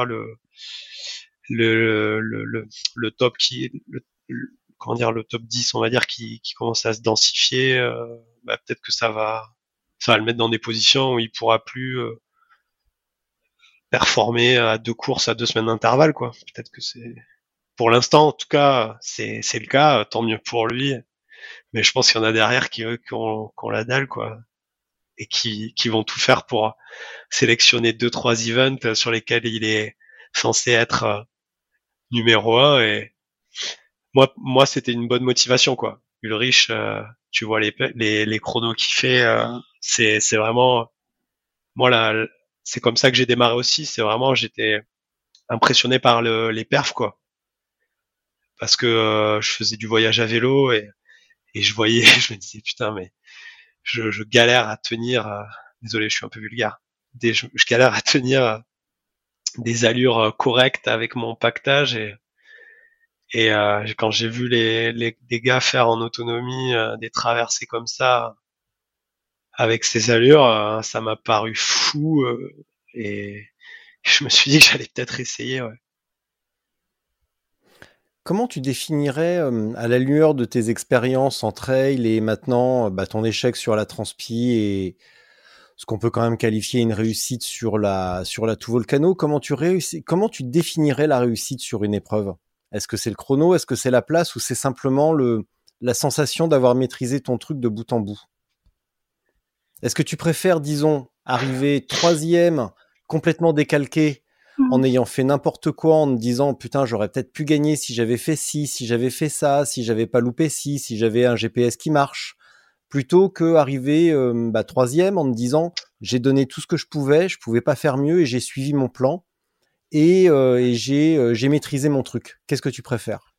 le top comment dire, le top 10, on va dire, qui commence à se densifier, bah, peut-être que ça va le mettre dans des positions où il pourra plus performer à 2 courses à 2 semaines d'intervalle, quoi. Peut-être que pour l'instant, en tout cas, c'est le cas, tant mieux pour lui. Mais je pense qu'il y en a derrière qui ont la dalle, quoi, et qui vont tout faire pour sélectionner 2-3 events sur lesquels il est censé être numéro 1. Et moi, c'était une bonne motivation, quoi. Ulrich, tu vois les chronos qu'il fait, c'est vraiment moi là, c'est comme ça que j'ai démarré aussi. C'est vraiment, j'étais impressionné par les perfs, quoi, parce que je faisais du voyage à vélo et je voyais, je me disais putain, mais je galère à tenir. Désolé, je suis un peu vulgaire. Je galère à tenir des allures correctes avec mon pactage et quand j'ai vu des gars faire en autonomie des traversées comme ça avec ces allures, ça m'a paru fou et je me suis dit que j'allais peut-être essayer. Ouais. Comment tu définirais, à la lueur de tes expériences en trail et maintenant, ton échec sur la transpi et ce qu'on peut quand même qualifier une réussite sur la Tout Volcano, comment tu définirais la réussite sur une épreuve? Est-ce que c'est le chrono? Est-ce que c'est la place? Ou c'est simplement la sensation d'avoir maîtrisé ton truc de bout en bout? Est-ce que tu préfères, disons, arriver 3e, complètement décalqué, en ayant fait n'importe quoi, en te disant putain, j'aurais peut-être pu gagner si j'avais fait ci, si j'avais fait ça, si j'avais pas loupé ci, si j'avais un GPS qui marche, plutôt que arriver 3e en me disant j'ai donné tout ce que je pouvais pas faire mieux et j'ai suivi mon plan et j'ai maîtrisé mon truc. Qu'est-ce que tu préfères?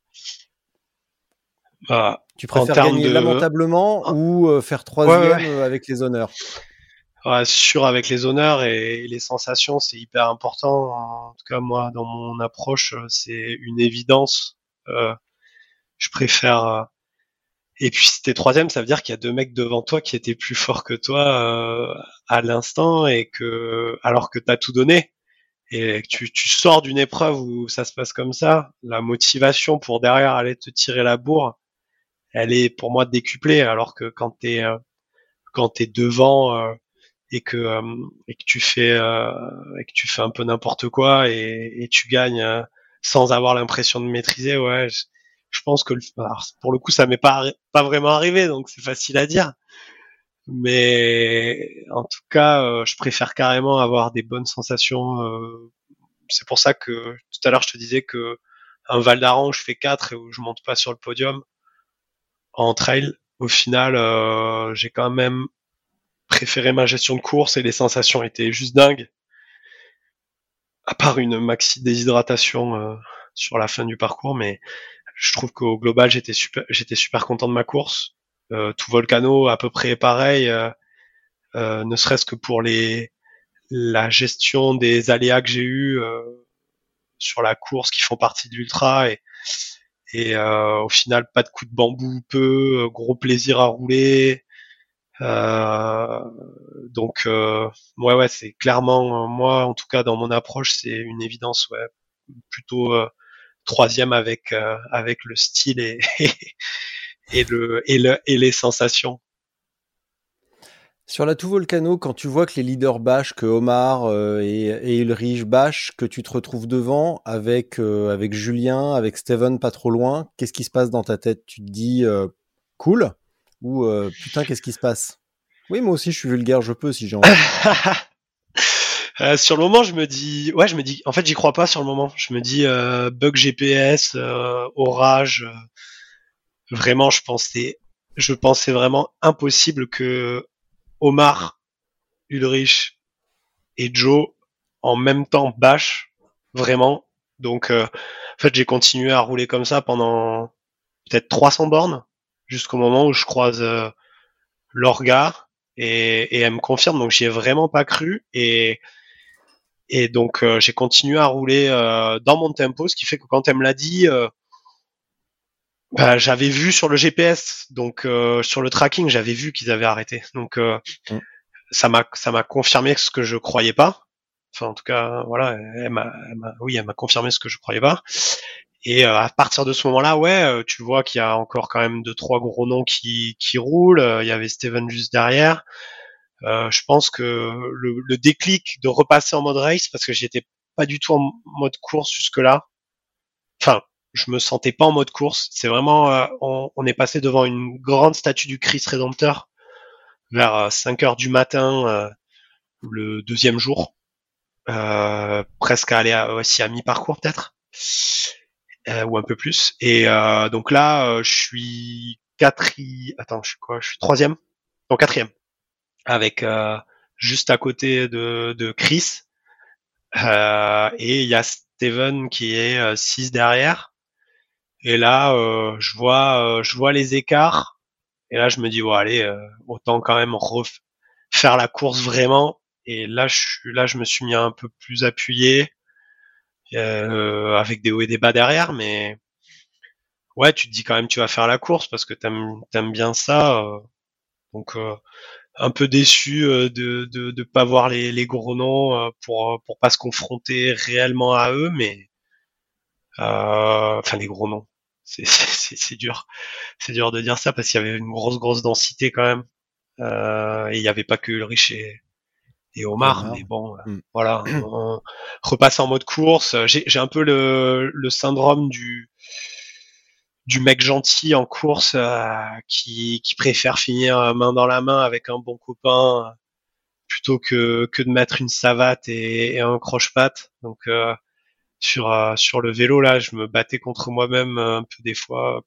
Bah, Tu préfères gagner lamentablement ou faire 3e avec les honneurs? Ouais, sûr, avec les honneurs et les sensations, c'est hyper important. En tout cas, moi, dans mon approche, c'est une évidence. Je préfère. Et puis, si t'es 3e, ça veut dire qu'il y a 2 mecs devant toi qui étaient plus forts que toi à l'instant et alors que t'as tout donné et que tu sors d'une épreuve où ça se passe comme ça, la motivation pour derrière aller te tirer la bourre, elle est pour moi décuplée. Alors que quand t'es devant et que tu fais un peu n'importe quoi et tu gagnes sans avoir l'impression de maîtriser, ouais, je pense que alors, pour le coup ça m'est pas vraiment arrivé, donc c'est facile à dire, mais en tout cas je préfère carrément avoir des bonnes sensations. C'est pour ça que tout à l'heure je te disais que un Val d'Aran où je fais 4 et où je monte pas sur le podium en trail, au final j'ai quand même préféré ma gestion de course et les sensations étaient juste dingues. À part une maxi déshydratation sur la fin du parcours, mais je trouve qu'au global j'étais super content de ma course. Tout Volcano à peu près pareil, ne serait-ce que pour la gestion des aléas que j'ai eu sur la course qui font partie de l'ultra et au final pas de coup de bambou, gros plaisir à rouler. Donc ouais, c'est clairement moi en tout cas dans mon approche c'est une évidence, ouais, plutôt 3e avec le style et les sensations. Sur la Tout Volcano, quand tu vois que les leaders bâchent, que Omar et Ulrich bâchent, que tu te retrouves devant avec Julien, avec Steven pas trop loin, qu'est-ce qui se passe dans ta tête? Tu te dis cool ou putain, qu'est-ce qui se passe? Oui, moi aussi je suis vulgaire, je peux si j'ai envie. Sur le moment, en fait, j'y crois pas sur le moment. Je me dis, bug GPS, orage, vraiment, je pensais vraiment impossible que Omar, Ulrich et Joe en même temps bâchent, vraiment. Donc, en fait, j'ai continué à rouler comme ça pendant peut-être 300 bornes, jusqu'au moment où je croise Lorga et elle me confirme. Donc, j'y ai vraiment pas cru et donc j'ai continué à rouler dans mon tempo, ce qui fait que quand elle me l'a dit, bah, j'avais vu sur le GPS, donc sur le tracking, j'avais vu qu'ils avaient arrêté. Donc Mm. ça m'a confirmé ce que je croyais pas. Enfin, en tout cas, voilà, elle m'a confirmé ce que je croyais pas. Et à partir de ce moment-là, ouais, tu vois qu'il y a encore quand même deux trois gros noms qui roulent. Il y avait Steven juste derrière. Je pense que le déclic de repasser en mode race, parce que j'étais pas du tout en mode course jusque-là. Enfin, je me sentais pas en mode course. C'est vraiment, on est passé devant une grande statue du Christ Rédempteur vers 5 heures du matin, le deuxième jour, presque à aller aussi à mi-parcours peut-être, ou un peu plus. Et donc là, je suis Attends, je suis quoi? Je suis troisième, non quatrième, avec juste à côté de Chris. Et il y a Steven qui est 6 derrière. Et là, je vois les écarts. Et là, je me dis, bon, allez, autant quand même faire la course vraiment. Et là, je me suis mis un peu plus appuyé, avec des hauts et des bas derrière. Mais ouais, tu te dis quand même, tu vas faire la course parce que t'aimes bien ça. Donc, un peu déçu de pas voir les gros noms pour pas se confronter réellement à eux, mais enfin les gros noms. C'est dur. C'est dur de dire ça parce qu'il y avait une grosse densité quand même. Et il n'y avait pas que Ulrich et Et Omar, Omar. mais bon, Mm. voilà. On repasse en mode course. J'ai un peu le syndrome du mec gentil en course qui préfère finir main dans la main avec un bon copain plutôt que de mettre une savate et un croche-patte. Donc sur le vélo là, je me battais contre moi-même un peu des fois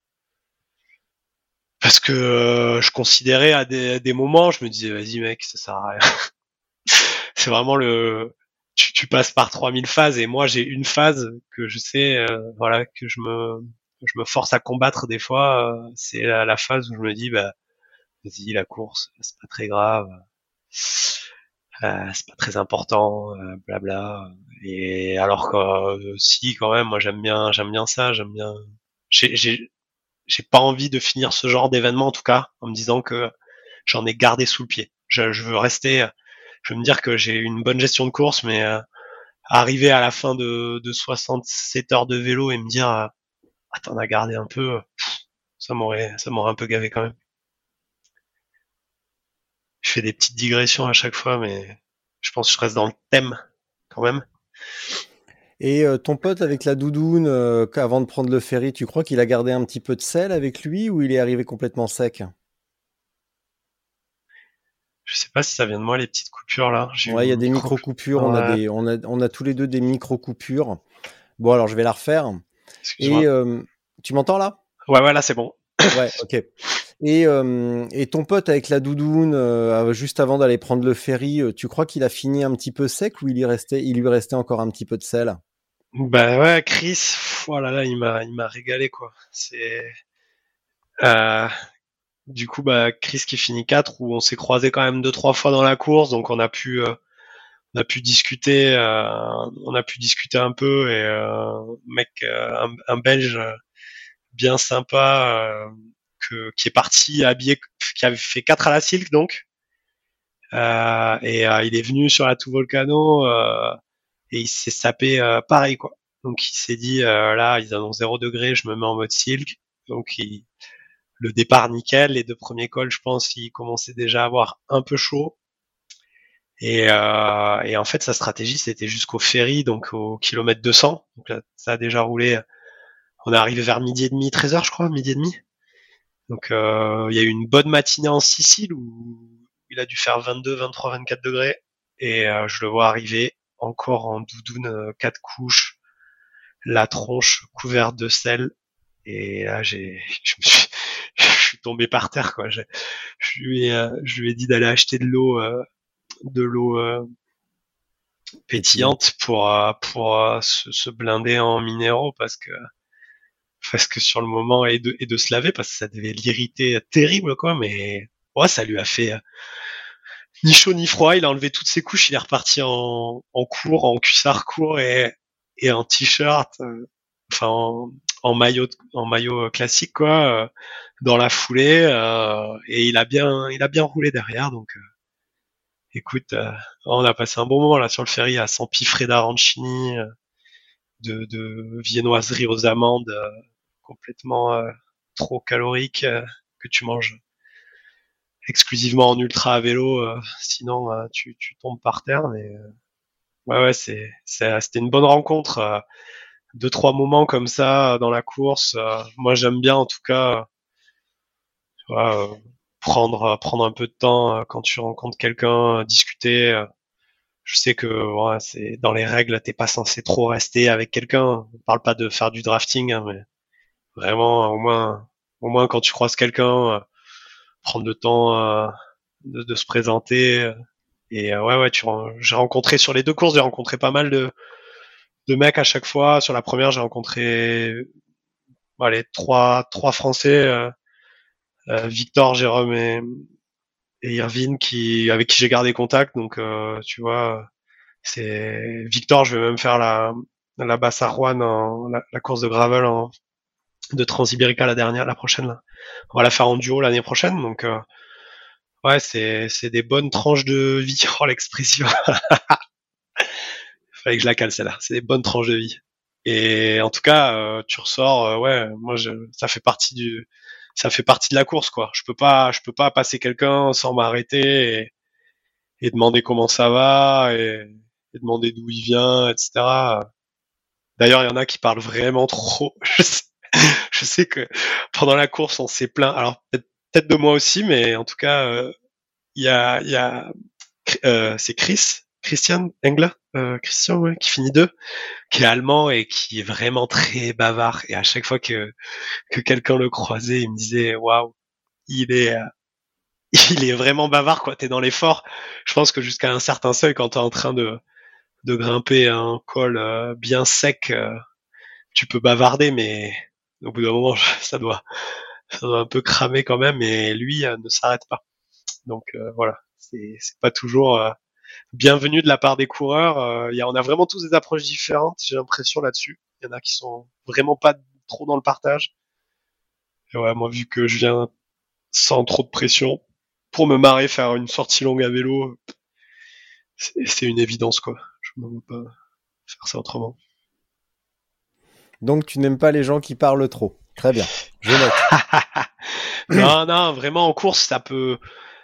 parce que je considérais à des moments, je me disais vas-y mec, ça sert à rien. C'est vraiment tu passes par 3000 phases et moi j'ai une phase que je sais voilà que je me force à combattre des fois, c'est la phase où je me dis bah vas-y la course, c'est pas très grave. C'est pas très important, blabla. Et alors que si quand même, moi j'aime bien ça, j'aime bien. J'ai j'ai j'ai pas envie de finir ce genre d'événement en tout cas en me disant que j'en ai gardé sous le pied. Je veux rester, je veux me dire que j'ai une bonne gestion de course, mais arriver à la fin de 67 heures de vélo et me dire ah t'en as gardé un peu, ça m'aurait un peu gavé quand même. Je fais des petites digressions à chaque fois, mais je pense que je reste dans le thème quand même. Et ton pote avec la doudoune, avant de prendre le ferry, tu crois qu'il a gardé un petit peu de sel avec lui ou il est arrivé complètement sec? Je sais pas si ça vient de moi les petites coupures là. J'ai eu Ouais, il y a une des micro. micro-coupures, Ouais, on a tous les deux des micro-coupures. Bon, alors je vais la refaire. Et excuse-moi. tu m'entends là? Ouais, ouais, là c'est bon. Ouais, ok. Et ton pote avec la doudoune, juste avant d'aller prendre le ferry, tu crois qu'il a fini un petit peu sec ou il lui restait encore un petit peu de sel? Bah ouais, Chris, oh là là, il m'a régalé quoi. Euh, du coup bah Chris qui finit 4 où on s'est croisé quand même deux trois fois dans la course, donc on a pu discuter un peu et mec, un Belge bien sympa qui est parti habillé, qui avait fait 4 à la Silk donc. Et il est venu sur la Tout Volcano et il s'est sapé pareil quoi. Donc il s'est dit là ils annoncent 0 degré, je me mets en mode silk. Donc le départ nickel, les 2 premiers cols, je pense, il commençait déjà à avoir un peu chaud. Et en fait, sa stratégie, c'était jusqu'au ferry, donc au kilomètre 200. Donc là, ça a déjà roulé. On est arrivé vers midi et demi, 13h, je crois, midi et demi. Donc il y a eu une bonne matinée en Sicile où il a dû faire 22, 23, 24 degrés. Et je le vois arriver encore en doudoune, 4 couches, la tronche couverte de sel. Et là, je suis tombé par terre, quoi. Je lui ai dit d'aller acheter de l'eau, pétillante pour se blinder en minéraux parce que sur le moment et de se laver parce que ça devait l'irriter terrible, quoi. Mais ouais, ça lui a fait ni chaud ni froid. Il a enlevé toutes ses couches, il est reparti en court, en cuissard court et en t-shirt, enfin en maillot classique, quoi, dans la foulée, et il a bien roulé derrière. Donc écoute, on a passé un bon moment là sur le ferry à s'empiffrer d'arancini, de viennoiseries aux amandes, complètement trop caloriques, que tu manges exclusivement en ultra à vélo, sinon tu tombes par terre. Mais ouais, c'était une bonne rencontre. 2-3 moments comme ça dans la course. Moi, j'aime bien en tout cas, tu vois, prendre un peu de temps quand tu rencontres quelqu'un, discuter. Je sais que ouais, c'est dans les règles, t'es pas censé trop rester avec quelqu'un. On parle pas de faire du drafting, hein, mais vraiment au moins quand tu croises quelqu'un, prendre le temps de se présenter. Et ouais, j'ai rencontré sur les 2 courses, j'ai rencontré pas mal de mecs à chaque fois. Sur la première, j'ai rencontré allez, trois Français, Victor, Jérôme et Irvine, avec qui j'ai gardé contact. Donc tu vois, c'est Victor, je vais même faire la Basse à Rouen, la course de gravel de Transibérica, la prochaine là. On va la faire en duo l'année prochaine. Donc ouais, c'est des bonnes tranches de vie. Oh, l'expression. Fallait que je la cale celle-là. C'est des bonnes tranches de vie. Et en tout cas, tu ressors, ouais, moi ça fait partie de la course, quoi. Je peux pas passer quelqu'un sans m'arrêter et demander comment ça va et demander d'où il vient, etc. D'ailleurs, il y en a qui parlent vraiment trop. Je sais que pendant la course, on s'est plaint. Alors peut-être de moi aussi, mais en tout cas, il y a c'est Christian Engler, Christian, ouais, qui finit 2, qui est allemand et qui est vraiment très bavard. Et à chaque fois que quelqu'un le croisait, il me disait waouh, il est il est vraiment bavard, quoi. T'es dans l'effort. Je pense que jusqu'à un certain seuil, quand t'es en train de grimper un col bien sec, tu peux bavarder, mais au bout d'un moment, ça doit un peu cramer quand même. Et lui ne s'arrête pas. Donc voilà, c'est pas toujours bienvenue de la part des coureurs. On a vraiment tous des approches différentes, j'ai l'impression là-dessus. Il y en a qui sont vraiment pas trop dans le partage. Et ouais, moi, vu que je viens sans trop de pression, pour me marrer, faire une sortie longue à vélo, c'est une évidence, quoi. Je ne peux pas faire ça autrement. Donc tu n'aimes pas les gens qui parlent trop. Très bien, je note. Non, vraiment en course, ça peut.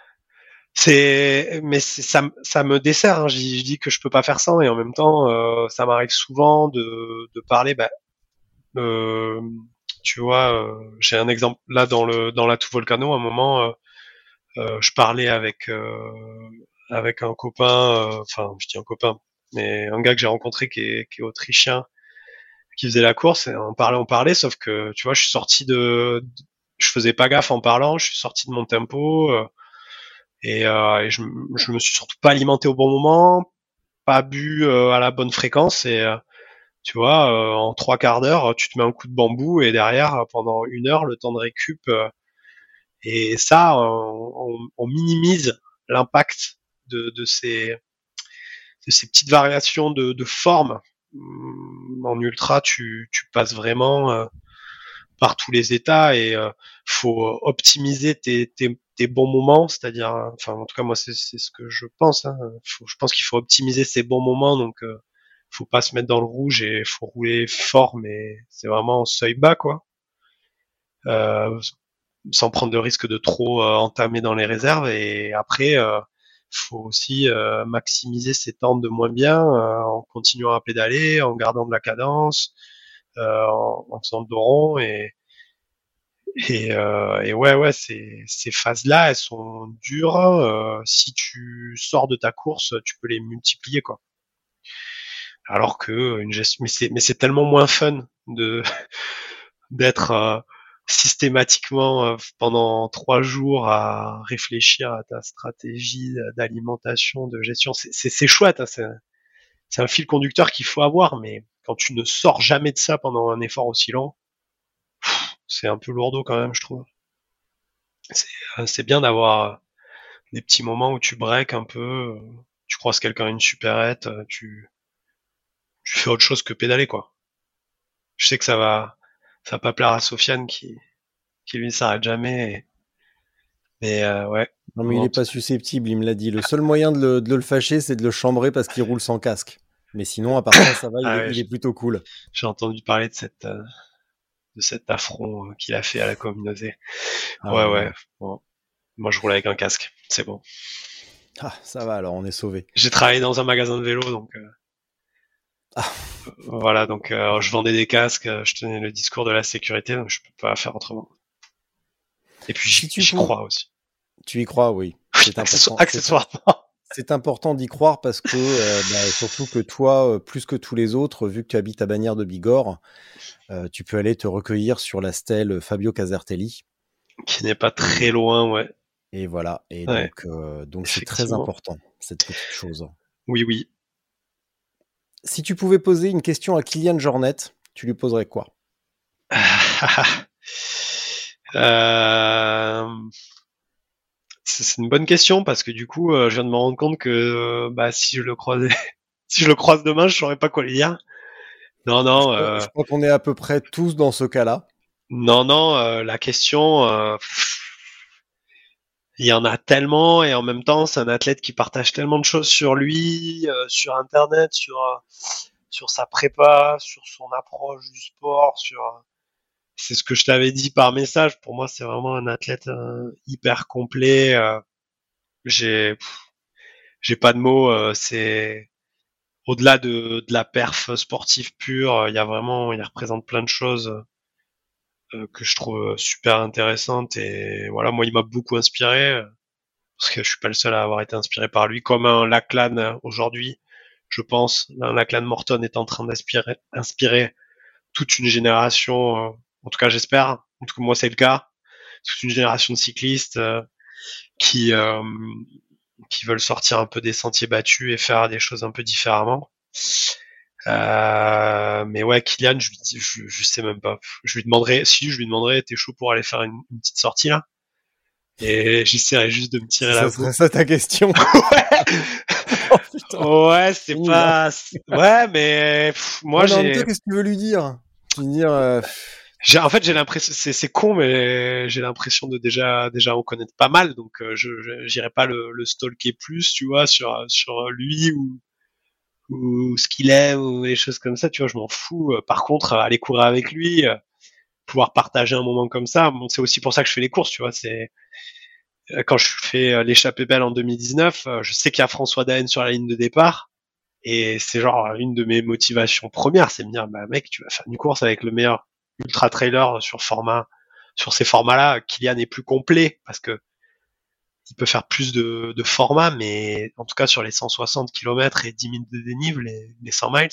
Mais ça me dessert. Hein. Je dis que je peux pas faire ça, et en même temps, ça m'arrive souvent de parler. Euh, tu vois, j'ai un exemple là dans la Tout Volcano. À un moment, je parlais avec un copain, enfin, je dis un copain, mais un gars que j'ai rencontré qui est autrichien, qui faisait la course. Et on parlait, sauf que tu vois, je faisais pas gaffe en parlant. Je suis sorti de mon tempo. Et je me suis surtout pas alimenté au bon moment, pas bu à la bonne fréquence. Et tu vois, en 3/4 d'heure, tu te mets un coup de bambou et derrière, pendant 1 heure, le temps de récup. Et ça, on minimise l'impact de ces petites variations de forme. En ultra, tu passes vraiment par tous les états et faut optimiser tes bons moments, c'est-à-dire, enfin en tout cas moi c'est ce que je pense. Hein, je pense qu'il faut optimiser ses bons moments, donc faut pas se mettre dans le rouge et faut rouler fort, mais c'est vraiment seuil bas, quoi. sans prendre le risque de trop entamer dans les réserves. Et après, faut aussi maximiser ses temps de moins bien en continuant à pédaler, en gardant de la cadence, en faisant le dos rond et ouais, ces phases-là, elles sont dures. Si tu sors de ta course, tu peux les multiplier, quoi. Alors que une gestion, mais c'est tellement moins fun de d'être systématiquement pendant 3 jours à réfléchir à ta stratégie d'alimentation, de gestion. C'est chouette, hein, c'est un fil conducteur qu'il faut avoir, mais quand tu ne sors jamais de ça pendant un effort aussi long, c'est un peu lourdeau quand même, je trouve. C'est bien d'avoir des petits moments où tu breaks un peu, tu croises quelqu'un à une supérette, tu fais autre chose que pédaler, quoi. Je sais que ça va pas plaire à Sofiane qui lui s'arrête jamais. Mais ouais. Non, mais il est pas susceptible, il me l'a dit. Le seul moyen de le fâcher, c'est de le chambrer parce qu'il roule sans casque. Mais sinon, à part ça va, il est plutôt cool. J'ai entendu parler de cet affront qu'il a fait à la communauté. Ouais. Bon. Moi, je roule avec un casque. C'est bon. Ah, ça va, alors on est sauvé. J'ai travaillé dans un magasin de vélo, donc voilà, donc je vendais des casques, je tenais le discours de la sécurité, donc je peux pas faire autrement. Et puis j'y crois aussi. Tu y crois, oui. C'est important. Accessoirement. C'est important d'y croire parce que surtout que toi, plus que tous les autres, vu que tu habites à Bagnères de Bigorre, tu peux aller te recueillir sur la stèle Fabio Casertelli. Qui n'est pas très loin, ouais. Et voilà. Et ouais. Donc c'est très important, cette petite chose. Oui. Si tu pouvais poser une question à Kylian Jornet, tu lui poserais quoi? C'est une bonne question parce que du coup, je viens de me rendre compte que si je le croise demain, je saurais pas quoi lui dire. Non. Je crois qu'on est à peu près tous dans ce cas-là. Non. La question, il y en a tellement et en même temps, c'est un athlète qui partage tellement de choses sur lui, sur Internet, sur sa prépa, sur son approche du sport, c'est ce que je t'avais dit par message. Pour moi, c'est vraiment un athlète hyper complet. J'ai pas de mots. C'est au-delà de la perf sportive pure. Il représente plein de choses que je trouve super intéressantes. Et voilà, moi, il m'a beaucoup inspiré parce que je suis pas le seul à avoir été inspiré par lui. Comme un Lachlan aujourd'hui, je pense. Un Lachlan Morton est en train d'inspirer toute une génération. En tout cas, j'espère. En tout cas, moi, c'est le cas. Toute une génération de cyclistes qui veulent sortir un peu des sentiers battus et faire des choses un peu différemment. Mais ouais, Kylian, je sais même pas. Je lui demanderais, t'es chaud pour aller faire une petite sortie là? Et j'essaierai juste de me tirer la boue. Ça serait ça ta question? Ouais. Ouais, c'est pas. Ouais, mais moi j'ai. Qu'est-ce que tu veux lui dire? En fait, j'ai l'impression, c'est con, mais j'ai l'impression de déjà en connaître pas mal, donc j'irai pas le stalker plus, tu vois, sur lui ou ce qu'il est ou des choses comme ça, tu vois, je m'en fous. Par contre, aller courir avec lui, pouvoir partager un moment comme ça, bon, c'est aussi pour ça que je fais les courses, tu vois. C'est quand je fais l'échappée belle en 2019, je sais qu'il y a François Daen sur la ligne de départ. Et c'est genre une de mes motivations premières, c'est de me dire, mec, tu vas faire une course avec le meilleur ultra trailer sur ces formats-là. Kylian est plus complet parce que il peut faire plus de formats, mais en tout cas sur les 160 km et 10 minutes de dénive, les 100 miles,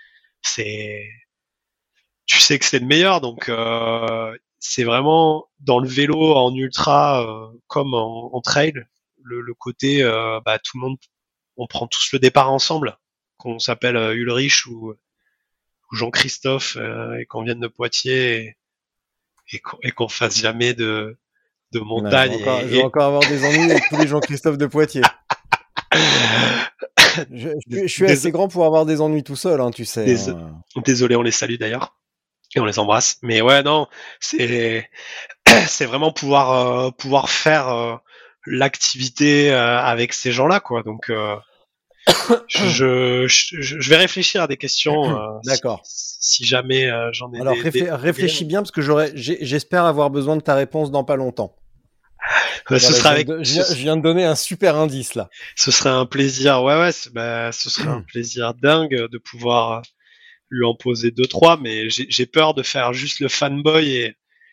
tu sais que c'est le meilleur. Donc c'est vraiment dans le vélo en ultra comme en trail, le côté tout le monde, on prend tous le départ ensemble, qu'on s'appelle Ulrich ou Jean-Christophe et qu'on vienne de Poitiers et qu'on fasse jamais de montagne. Je vais encore avoir des ennuis avec tous les Jean-Christophe de Poitiers. je suis assez grand pour avoir des ennuis tout seul, hein, tu sais. Désolé, on les salue d'ailleurs et on les embrasse. Mais ouais, non, c'est vraiment pouvoir faire l'activité avec ces gens-là, quoi. Donc Je vais réfléchir à des questions. D'accord. Si jamais j'en ai Alors réfléchis bien parce que j'espère avoir besoin de ta réponse dans pas longtemps. Ce sera avec. Je viens de donner un super indice là. Ce serait un plaisir. Ouais. Ce serait un plaisir dingue de pouvoir lui en poser 2-3, mais j'ai peur de faire juste le fanboy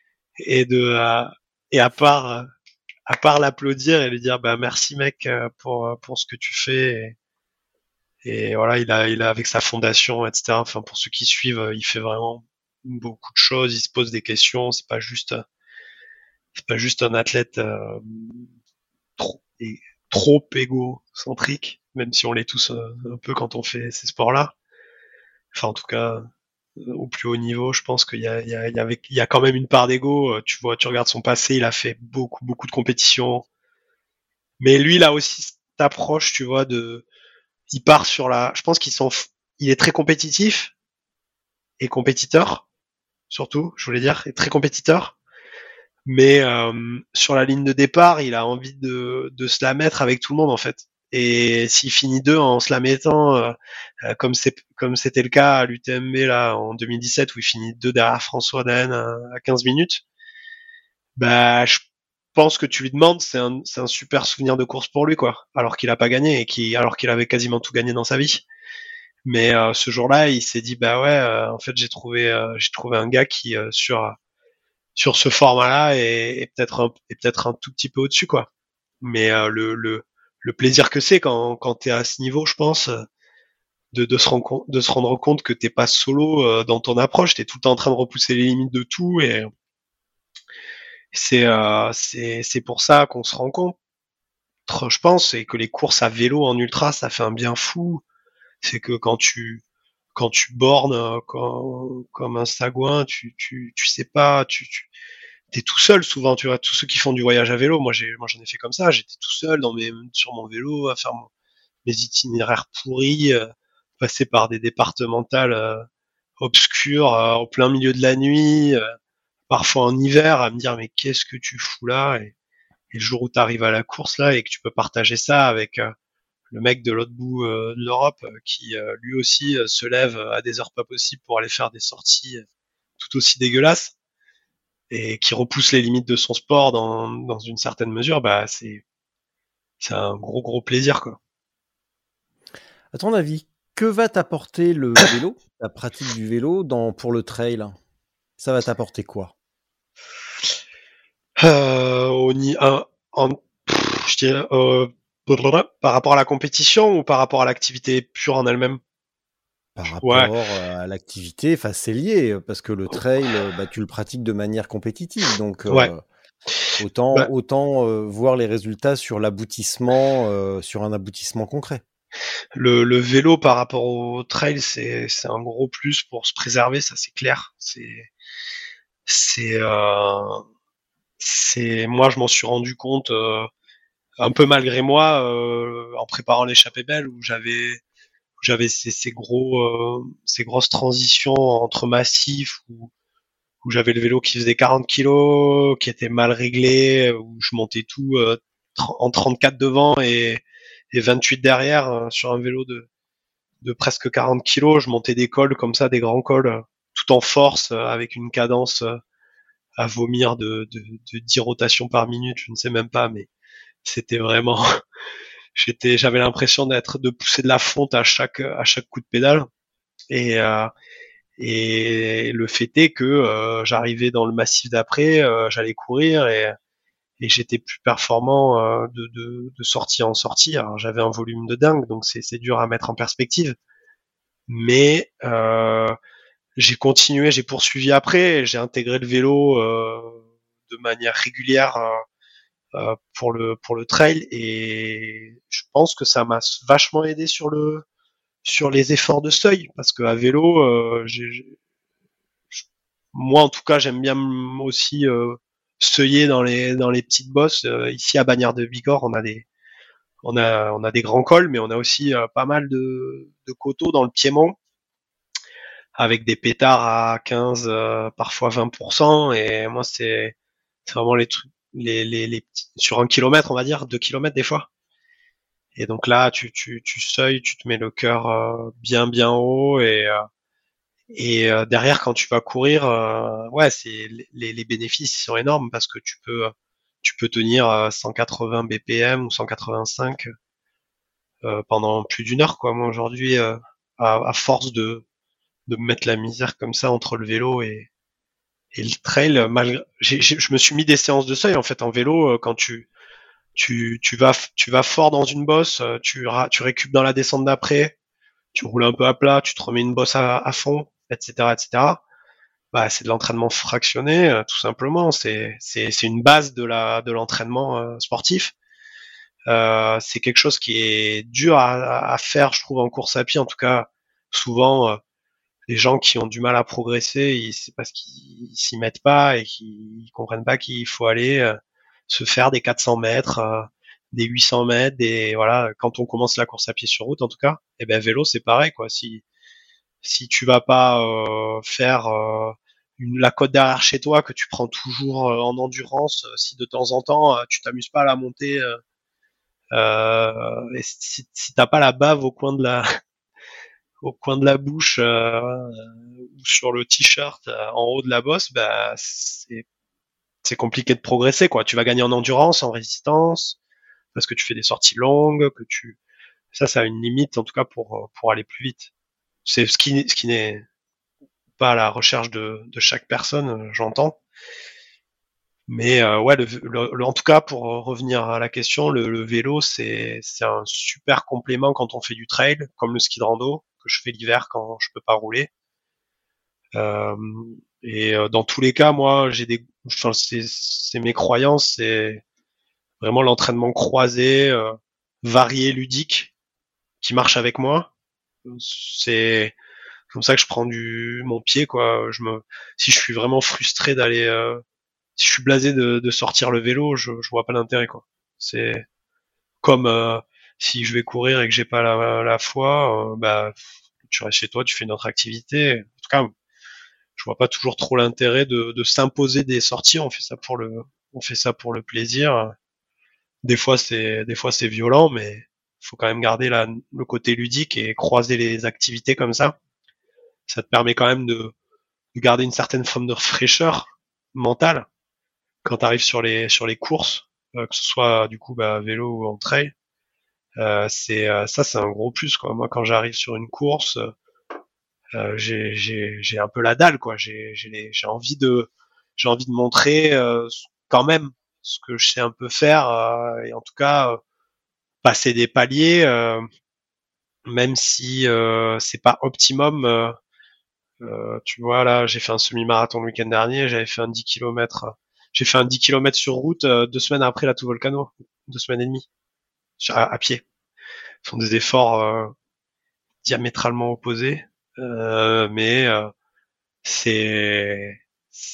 et à part l'applaudir et lui dire bah merci mec pour ce que tu fais et voilà il a avec sa fondation etc. Enfin pour ceux qui suivent il fait vraiment beaucoup de choses, il se pose des questions, c'est pas juste un athlète trop trop égocentrique, même si on l'est tous un peu quand on fait ces sports-là. Enfin en tout cas au plus haut niveau, je pense qu'il y a quand même une part d'ego. Tu vois, tu regardes son passé, il a fait beaucoup de compétitions. Mais lui, il a aussi cette approche, tu vois, il part sur je pense il est très compétitif et compétiteur, surtout, je voulais dire, et très compétiteur. Mais sur la ligne de départ, il a envie de se la mettre avec tout le monde en fait. Et s'il finit deux en se la mettant, comme c'était le cas à l'UTMB là en 2017 où il finit deux derrière François Daen à 15 minutes, bah je pense que tu lui demandes, c'est un super souvenir de course pour lui quoi. Alors qu'il a pas gagné alors qu'il avait quasiment tout gagné dans sa vie. Mais ce jour-là, il s'est dit bah ouais, en fait j'ai trouvé un gars qui sur ce format-là et peut-être un tout petit peu au-dessus quoi. Mais le plaisir que c'est quand t'es à ce niveau, je pense, de se rendre compte que t'es pas solo dans ton approche, t'es tout le temps en train de repousser les limites de tout et c'est pour ça qu'on se rencontre, je pense, et que les courses à vélo en ultra, ça fait un bien fou. C'est que quand tu bornes comme un sagouin, tu sais pas, t'es tout seul souvent, tu vois, tous ceux qui font du voyage à vélo, moi j'en ai fait comme ça, j'étais tout seul sur mon vélo à faire mes itinéraires pourris, passer par des départementales obscures au plein milieu de la nuit, parfois en hiver, à me dire mais qu'est-ce que tu fous là et le jour où tu arrives à la course là et que tu peux partager ça avec le mec de l'autre bout de l'Europe qui lui aussi se lève à des heures pas possibles pour aller faire des sorties tout aussi dégueulasses et qui repousse les limites de son sport dans une certaine mesure, bah c'est un gros plaisir quoi. À ton avis, que va t'apporter le vélo, la pratique du vélo pour le trail? Ça va t'apporter quoi? Je dirais par rapport à la compétition ou par rapport à l'activité pure en elle-même? Par rapport à l'activité, enfin c'est lié parce que le trail, tu le pratiques de manière compétitive, donc ouais. autant voir les résultats sur l'aboutissement, sur un aboutissement concret. Le vélo par rapport au trail, c'est un gros plus pour se préserver, ça c'est clair. Moi je m'en suis rendu compte un peu malgré moi en préparant l'échappée belle où j'avais ces grosses transitions entre massifs où j'avais le vélo qui faisait 40 kilos, qui était mal réglé, où je montais tout en 34 devant et 28 derrière sur un vélo de presque 40 kilos. Je montais des cols comme ça, des grands cols, tout en force, avec une cadence à vomir de 10 rotations par minute, je ne sais même pas, mais c'était vraiment... J'avais l'impression de pousser de la fonte à chaque coup de pédale. Et le fait est que j'arrivais dans le massif d'après, j'allais courir et j'étais plus performant de sortie en sortie. Alors j'avais un volume de dingue, donc c'est dur à mettre en perspective. Mais j'ai continué, j'ai poursuivi après, j'ai intégré le vélo de manière régulière pour le trail et je pense que ça m'a vachement aidé sur les efforts de seuil parce que à vélo moi en tout cas j'aime bien aussi seuiller dans les petites bosses. Ici à Bagnères de Bigorre on a des grands cols mais on a aussi pas mal de coteaux dans le Piémont avec des pétards à 15 parfois 20% et moi c'est vraiment les trucs les petits, sur 1 kilomètre on va dire 2 kilomètres des fois Et donc là, tu seuilles, tu te mets le cœur bien haut et derrière quand tu vas courir, ouais, c'est les bénéfices sont énormes parce que tu peux tenir 180 BPM ou 185 pendant plus d'une heure, quoi. Moi aujourd'hui, à force de me mettre la misère comme ça entre le vélo et le trail, je me suis mis des séances de seuil en fait en vélo quand tu vas fort dans une bosse, tu récupes dans la descente d'après, tu roules un peu à plat, tu te remets une bosse à fond, etc., etc. Bah, c'est de l'entraînement fractionné, tout simplement. C'est une base de l'entraînement sportif. C'est quelque chose qui est dur à faire, je trouve, en course à pied. En tout cas, souvent, les gens qui ont du mal à progresser, c'est parce qu'ils s'y mettent pas et qu'ils comprennent pas qu'il faut aller se faire des 400 mètres, des 800 mètres, voilà. Quand on commence la course à pied sur route, en tout cas, et ben vélo, c'est pareil, quoi. Si tu vas pas faire la côte derrière chez toi que tu prends toujours en endurance, si de temps en temps tu t'amuses pas à la monter, et si t'as pas la bave au coin de la bouche ou sur le t-shirt en haut de la bosse, bah c'est compliqué de progresser, quoi. Tu vas gagner en endurance, en résistance, parce que tu fais des sorties longues, ça a une limite en tout cas pour aller plus vite. C'est ce qui n'est pas à la recherche de chaque personne, j'entends. Mais ouais, en tout cas, pour revenir à la question, le vélo, c'est un super complément quand on fait du trail, comme le ski de rando que je fais l'hiver quand je peux pas rouler. Euh, et dans tous les cas, moi, enfin, c'est mes croyances, c'est vraiment l'entraînement croisé, varié, ludique, qui marche avec moi. C'est comme ça que je prends mon pied, quoi. Si je suis vraiment frustré si je suis blasé de sortir le vélo, je vois pas l'intérêt, quoi. C'est comme si je vais courir et que j'ai pas la foi, bah tu restes chez toi, tu fais une autre activité. En tout cas, je vois pas toujours trop l'intérêt de s'imposer des sorties. On fait ça pour le plaisir. Des fois c'est violent, mais faut quand même garder le côté ludique et croiser les activités comme ça. Ça te permet quand même de garder une certaine forme de fraîcheur mentale quand tu arrives sur les courses, que ce soit du coup vélo ou en trail. C'est un gros plus, quoi. Moi, quand j'arrive sur une course, j'ai un peu la dalle, quoi. J'ai envie de montrer quand même ce que je sais un peu faire et en tout cas passer des paliers, même si c'est pas optimum. Tu vois, là, j'ai fait un semi-marathon le week-end dernier, j'avais fait un 10 km. J'ai fait un 10 km sur route 2 semaines après la Tout Volcano, 2 semaines et demie, à pied. Ce sont des efforts diamétralement opposés, mais c'est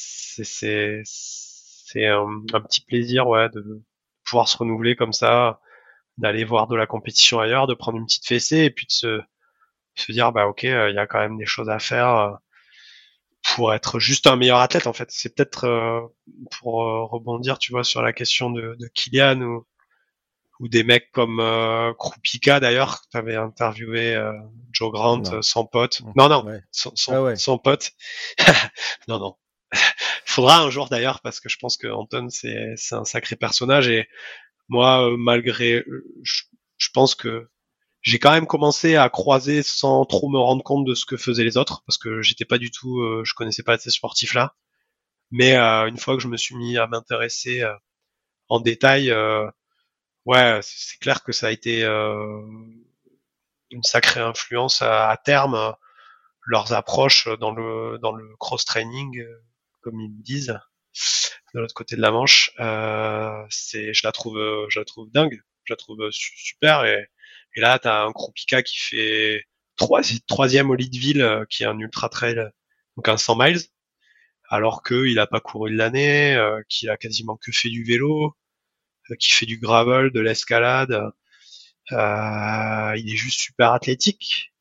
c'est un petit plaisir, ouais, de pouvoir se renouveler comme ça, d'aller voir de la compétition ailleurs, de prendre une petite fessée et puis de se dire bah ok, il y a quand même des choses à faire pour être juste un meilleur athlète en fait. C'est peut-être pour rebondir, tu vois, sur la question de Kylian ou des mecs comme Krupika d'ailleurs, tu avais interviewé Joe Grant, sans pote. Non, Ouais. sans pote. Non, non. Faudra un jour d'ailleurs parce que je pense que Anton c'est un sacré personnage et moi malgré je pense que j'ai quand même commencé à croiser sans trop me rendre compte de ce que faisaient les autres parce que j'étais pas du tout je connaissais pas ces sportifs là, mais une fois que je me suis mis à m'intéresser en détail, ouais, c'est clair que ça a été une sacrée influence à terme, leurs approches dans le cross training, comme ils me disent, de l'autre côté de la Manche. Je la trouve dingue, je la trouve super. Et là, t'as un Krupika qui fait troisième au Leadville, qui est un ultra trail, donc un 100 miles, alors qu'il a pas couru de l'année, qu'il a quasiment que fait du vélo, qui fait du gravel, de l'escalade. Il est juste super athlétique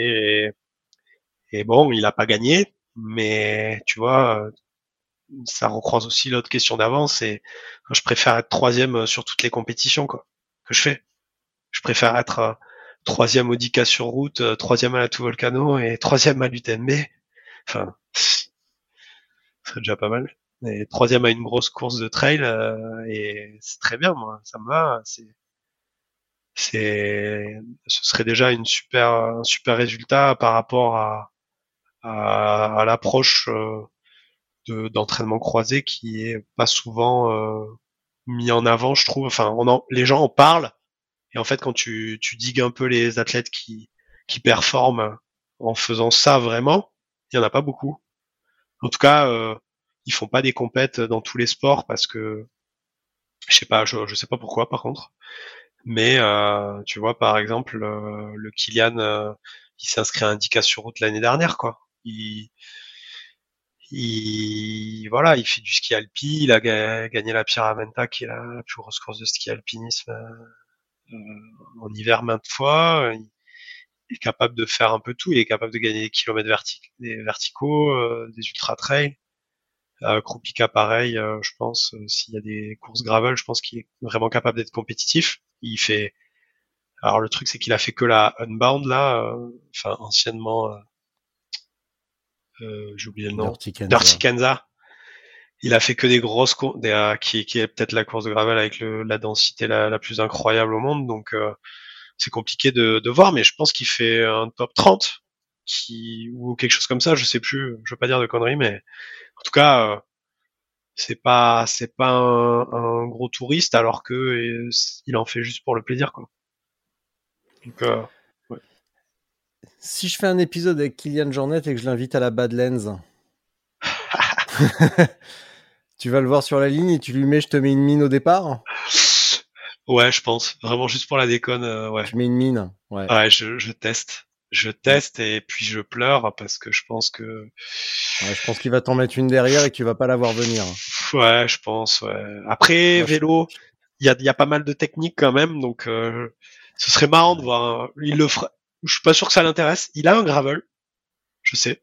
et bon, il a pas gagné, mais tu vois, ça recroise aussi l'autre question d'avant, c'est je préfère être troisième sur toutes les compétitions quoi que je fais. Je préfère être troisième au 10K sur route, troisième à la Tout Volcano et troisième à l'UTMB. Enfin, ce serait déjà pas mal. Et troisième à une grosse course de trail, et c'est très bien, moi, ça me va. Ce serait déjà un super résultat par rapport à l'approche d'entraînement croisé qui est pas souvent mis en avant, je trouve. Enfin, les gens en parlent, et en fait, quand tu digues un peu les athlètes qui performent en faisant ça vraiment, il y en a pas beaucoup. En tout cas, ils font pas des compètes dans tous les sports parce que je sais pas, je sais pas pourquoi par contre. Mais tu vois, par exemple, le Kylian, il s'est inscrit à un 10K sur route l'année dernière, quoi. Voilà, il fait du ski alpi, il a gagné la Pyramenta, qui est la plus grosse course de ski alpinisme en hiver maintes fois. Il est capable de faire un peu tout. Il est capable de gagner des kilomètres des verticaux, des ultra trails. Krupika, pareil, je pense. S'il y a des courses gravel, je pense qu'il est vraiment capable d'être compétitif. Alors le truc, c'est qu'il a fait que la Unbound là, enfin anciennement, j'ai oublié le nom, Dirty Kanza. Il a fait que des grosses courses, qui est peut-être la course de gravel avec la densité la plus incroyable au monde. Donc c'est compliqué de voir, mais je pense qu'il fait un top 30 ou quelque chose comme ça. Je sais plus. Je veux pas dire de conneries, mais en tout cas. C'est pas un gros touriste alors que il en fait juste pour le plaisir, quoi. Donc, ouais. Si je fais un épisode avec Kylian Jornet et que je l'invite à la Badlands, tu vas le voir sur la ligne et tu lui mets, je te mets une mine au départ. Ouais, je pense vraiment juste pour la déconne, ouais. Tu mets une mine, ouais. Ouais, je teste et puis je pleure parce que je pense que. Ouais, je pense qu'il va t'en mettre une derrière et que tu vas pas la voir venir. Ouais, je pense. Ouais. Après, moi, vélo, il y a pas mal de techniques quand même, donc ce serait marrant de voir. Il le fera. Je suis pas sûr que ça l'intéresse. Il a un gravel, je sais.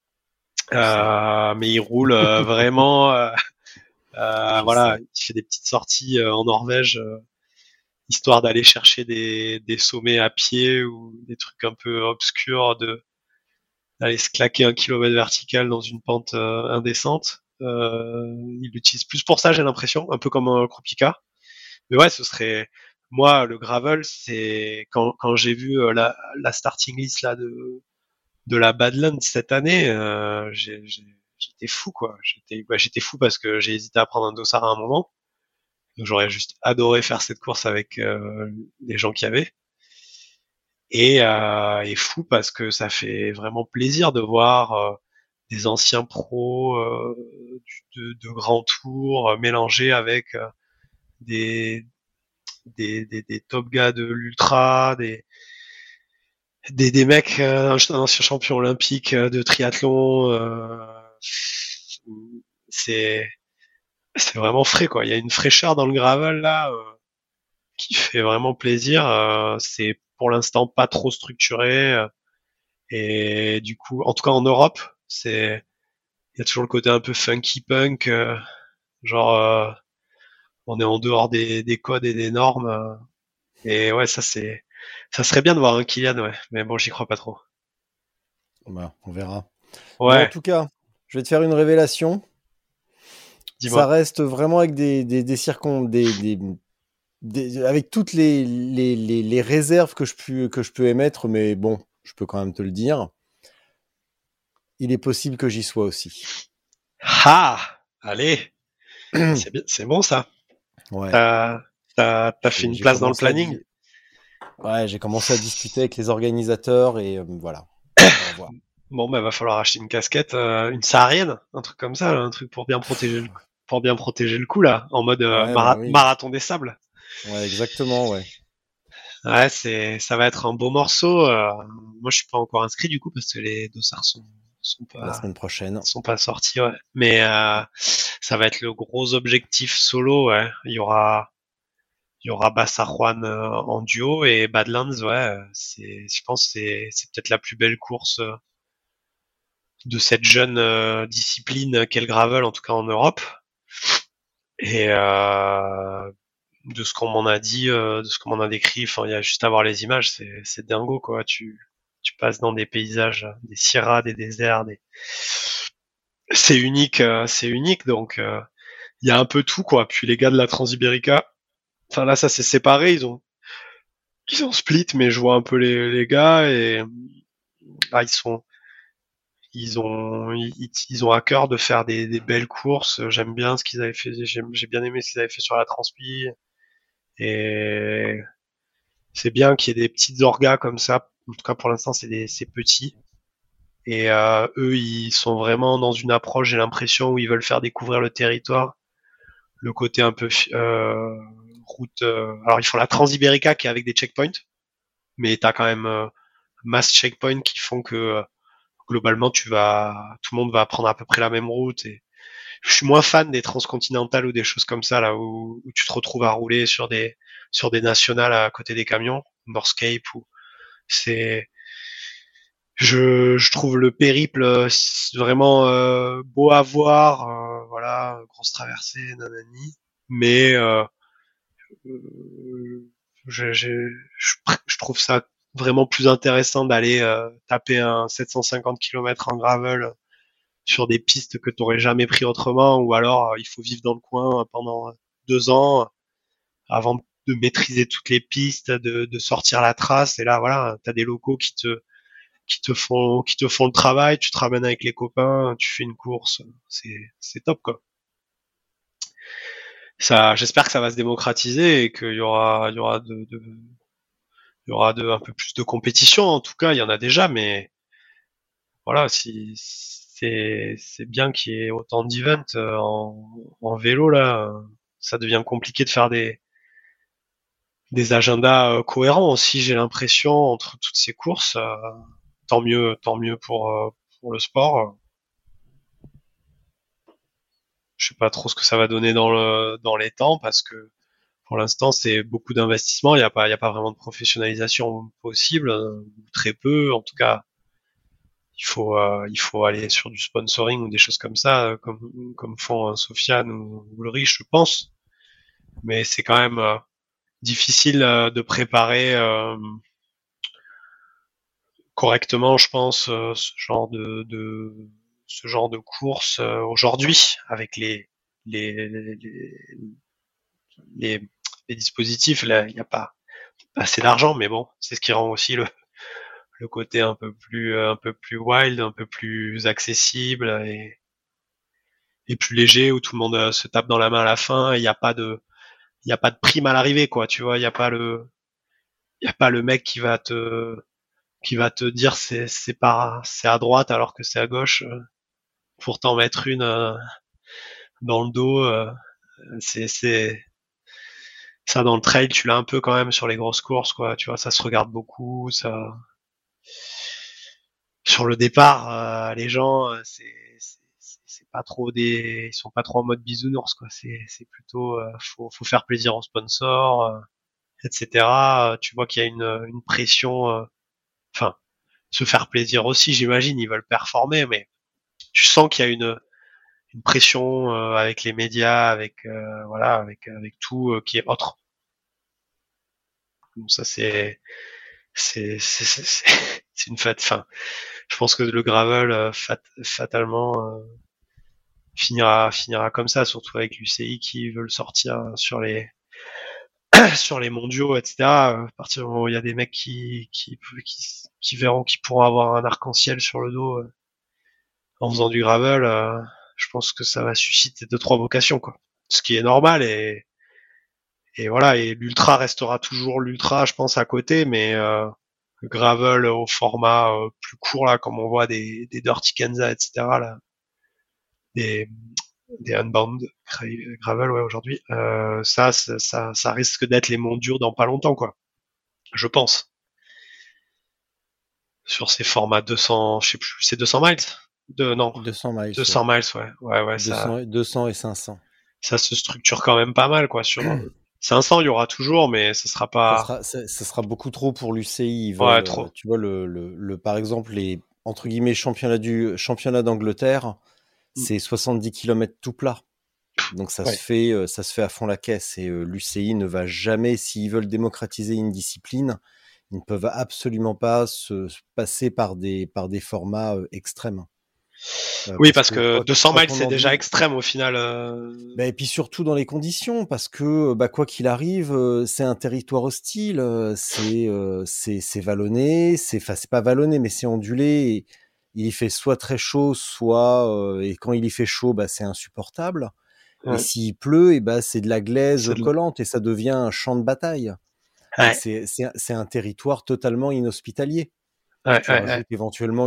Mais il roule vraiment. Voilà, il fait des petites sorties en Norvège, histoire d'aller chercher des sommets à pied ou des trucs un peu obscurs, d'aller se claquer 1 kilomètre vertical dans une pente indécente. Il l'utilise plus pour ça, j'ai l'impression, un peu comme un Krupika. Mais ouais, ce serait moi le gravel, c'est quand j'ai vu la starting list là de la Badlands cette année, j'étais fou, quoi. J'étais fou parce que j'ai hésité à prendre un dossard à un moment. Donc j'aurais juste adoré faire cette course avec les gens qui y avait. Et fou parce que ça fait vraiment plaisir de voir des anciens pros de grands tours mélangés avec des top gars de l'ultra, des mecs, un ancien champion olympique de triathlon. C'est c'est vraiment frais, quoi. Il y a une fraîcheur dans le gravel là qui fait vraiment plaisir. C'est pour l'instant pas trop structuré et du coup, en tout cas en Europe, il y a toujours le côté un peu funky punk, genre on est en dehors des codes et des normes. Et ouais, ça serait bien de voir un Kylian, ouais. Mais bon, j'y crois pas trop. Bah, on verra. Ouais. Bon, en tout cas, je vais te faire une révélation. Dis-moi. Ça reste vraiment avec avec toutes les réserves que je peux émettre, mais bon, je peux quand même te le dire. Il est possible que j'y sois aussi. Ah, allez, c'est bien, c'est bon ça. Ouais. T'as fait une place dans le planning. Ouais, j'ai commencé à discuter avec les organisateurs et voilà. Bon, bah va falloir acheter une casquette, une saharienne, un truc comme ça, là, un truc pour bien protéger le cou là, en mode oui. marathon des sables. Ouais, exactement, ouais. Ouais, ça va être un beau morceau. Moi, je suis pas encore inscrit du coup parce que les dossards sont pas la semaine prochaine. Sont pas sortis, ouais. Mais ça va être le gros objectif solo, ouais. Il y aura Bassa Juan en duo et Badlands, ouais. Je pense que c'est peut-être la plus belle course de cette jeune discipline qu'est le gravel, en tout cas en Europe. Et de ce qu'on m'en a dit, de ce qu'on m'en a décrit. Enfin, il y a juste à voir les images, c'est dingo, quoi. Tu passes dans des paysages, des sierras, des déserts, c'est unique, donc il y a un peu tout, quoi. Puis les gars de la Transibérica, enfin là, ça s'est séparé, ils ont split, mais je vois un peu les gars et là, ils ont à cœur de faire des belles courses. J'aime bien ce qu'ils avaient fait, j'ai bien aimé ce qu'ils avaient fait sur la Transpi et c'est bien qu'il y ait des petites orgas comme ça. En tout cas, pour l'instant, c'est petit. Et eux, ils sont vraiment dans une approche, j'ai l'impression, où ils veulent faire découvrir le territoire, le côté un peu route. Alors, ils font la Transibérica qui est avec des checkpoints, mais t'as quand même masse checkpoints qui font que globalement, tout le monde va prendre à peu près la même route. Et je suis moins fan des transcontinentales ou des choses comme ça là où tu te retrouves à rouler sur des nationales à côté des camions, Northcape ou c'est je trouve le périple vraiment beau à voir, voilà, grosse traversée, nanani, mais je trouve ça vraiment plus intéressant d'aller taper un 750 km en gravel sur des pistes que tu n'aurais jamais pris autrement, ou alors il faut vivre dans le coin pendant 2 ans avant de maîtriser toutes les pistes, de sortir la trace. Et là, voilà, t'as des locaux qui te font le travail, tu te ramènes avec les copains, tu fais une course, c'est top, quoi. Ça, j'espère que ça va se démocratiser et qu'il y aura il y aura un peu plus de compétition. En tout cas, il y en a déjà, mais voilà, si c'est bien qu'il y ait autant d'events en vélo là. Ça devient compliqué de faire des agendas cohérents aussi. J'ai l'impression entre toutes ces courses. Tant mieux pour le sport. Je sais pas trop ce que ça va donner dans les temps parce que pour l'instant c'est beaucoup d'investissement. Il y a pas vraiment de professionnalisation possible, ou très peu. En tout cas, il faut aller sur du sponsoring ou des choses comme ça, comme font Sofiane ou Ulrich, je pense. Mais c'est quand même difficile de préparer correctement, je pense, ce genre de course aujourd'hui avec les, les, les, les dispositifs. Là, il n'y a pas assez d'argent, mais bon, c'est ce qui rend aussi le côté un peu plus wild, un peu plus accessible et plus léger où tout le monde se tape dans la main à la fin. Il y a pas de prime à l'arrivée, quoi. Tu vois, il y a pas le mec qui va te dire c'est à droite alors que c'est à gauche pour t'en mettre une dans le dos. C'est ça dans le trail, tu l'as un peu quand même sur les grosses courses, quoi. Tu vois, ça se regarde beaucoup. Ça sur le départ, les gens, c'est pas trop ils sont pas trop en mode bisounours, quoi. C'est plutôt, faut faire plaisir aux sponsors, etc. Tu vois qu'il y a une pression, enfin, se faire plaisir aussi, j'imagine. Ils veulent performer, mais tu sens qu'il y a une pression avec les médias, avec voilà, avec tout qui est autre. Donc ça c'est une fête. Enfin, je pense que le gravel fatalement finira comme ça, surtout avec l'UCI qui veut le sortir sur les sur les mondiaux, etc. À partir du moment où il y a des mecs qui verront qu'ils pourront avoir un arc-en-ciel sur le dos en faisant du gravel, je pense que ça va susciter 2-3 vocations, quoi. Ce qui est normal et voilà, et l'ultra restera toujours l'ultra, je pense, à côté, mais le gravel au format plus court là, comme on voit des Dirty Kanza, etc. là, des des unbound gravel, ouais, aujourd'hui, ça risque d'être les mondiaux dans pas longtemps, quoi. Je pense. Sur ces formats 200, je sais plus, c'est 200 miles? Non. 200 miles. 200 miles, ouais. Ouais, 200 et 500. Ça se structure quand même pas mal, quoi. Sur 500, il y aura toujours, mais ce sera pas. Ça sera beaucoup trop pour l'UCI. Ouais, trop. Tu vois, par exemple, les entre guillemets championnats d'Angleterre, c'est 70 km tout plat. Donc Ouais. ça se fait à fond la caisse. Et l'UCI ne va jamais, s'ils veulent démocratiser une discipline, ils ne peuvent absolument pas se passer par des formats extrêmes. Oui, parce que Quoi 200 quoi miles, qu'on c'est en déjà dise, extrême au final. et puis surtout dans les conditions, parce que quoi qu'il arrive, c'est un territoire hostile, c'est vallonné, c'est pas vallonné, mais c'est ondulé. Et il y fait soit très chaud, soit et quand il y fait chaud, c'est insupportable. Et Ouais, s'il pleut, c'est de la glaise c'est de- collante et ça devient un champ de bataille. Donc ouais, c'est un territoire totalement inhospitalier. ouais, Tu ouais, ouais. rajoutes éventuellement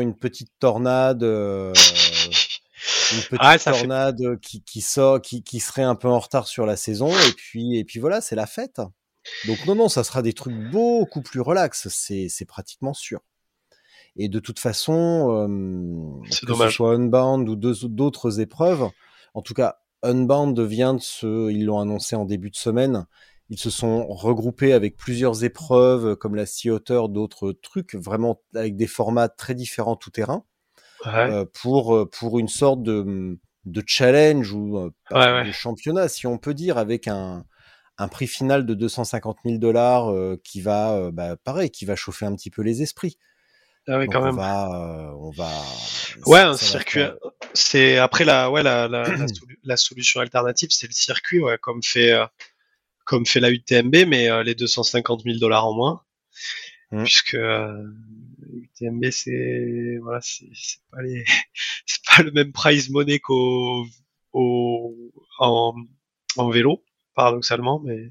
une Ah, petite ça fait. tornade qui sort, qui serait un peu en retard sur la saison, et puis voilà, c'est la fête. Donc non, ça sera des trucs beaucoup plus relax, c'est pratiquement sûr. Et de toute façon, C'est que ce dommage. soit Unbound ou d'autres épreuves, en tout cas, Unbound ils l'ont annoncé en début de semaine, ils se sont regroupés avec plusieurs épreuves comme la Sea Otter, d'autres trucs, vraiment avec des formats très différents tout terrain, Ouais, pour une sorte de challenge ou ouais, ouais. de championnat, si on peut dire, avec un prix final de 250 000 dollars qui va, pareil, qui va chauffer un petit peu les esprits. Ah oui, quand Donc même. ça, Ouais, un ça va circuit. faire. C'est après la solution alternative, c'est le circuit, ouais, comme fait la UTMB, mais les 250 000 dollars en moins, Mm. puisque UTMB, c'est pas c'est pas le même prize money au, en, en vélo, paradoxalement, mais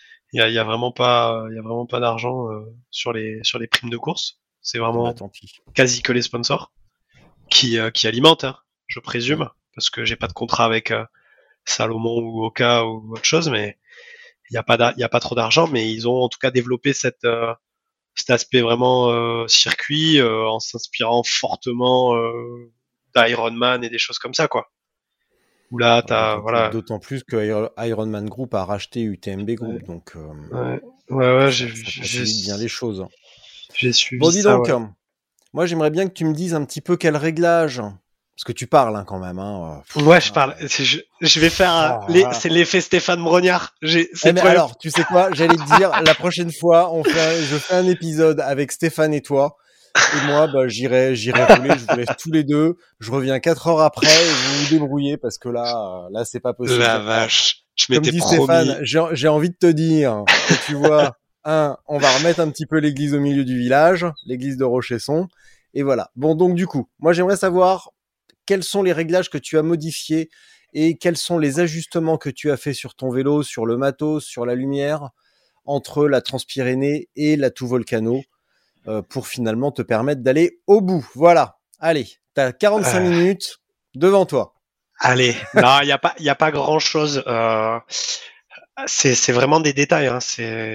il y a vraiment pas d'argent sur les primes de course. C'est vraiment Tant pis. quasi que les sponsors qui alimentent, hein, je Mm. présume, parce que j'ai pas de contrat avec Salomon ou Oka ou autre chose, mais il y a pas trop d'argent, mais ils ont en tout cas développé cet aspect vraiment circuit en s'inspirant fortement d'Ironman et des choses comme ça, quoi. Où là, t'as voilà. D'autant plus que Ironman Group a racheté UTMB Ouais, Group, donc ouais, ouais, ça facilite bien les choses. j'ai suivi Bon, dis ça, donc, ouais. moi j'aimerais bien que tu me dises un petit peu quel réglage, parce que tu parles quand même. Hein, Ouais, je parle. Je vais faire ah. c'est l'effet Stéphane Brognard. Mais alors, tu sais quoi, j'allais te dire, la prochaine fois, je fais un épisode avec Stéphane et toi. Et moi, j'irai rouler, je vous laisse tous les deux. Je reviens 4 heures après et vous vous débrouillez parce que là, c'est pas La possible. Alors, vache, je comme m'étais dit Stéphane, promis. j'ai envie de te dire que tu vois, on va remettre un petit peu l'église au milieu du village, l'église de Rochesson. Et voilà. Bon, donc du coup, moi j'aimerais savoir quels sont les réglages que tu as modifiés et quels sont les ajustements que tu as fait sur ton vélo, sur le matos, sur la lumière, entre la Transpyrénée et la Tout Volcano, pour finalement te permettre d'aller au bout. Voilà. Allez, t'as 45 Euh, minutes devant toi. Allez, non, il y a pas grand chose. C'est vraiment des détails. Hein.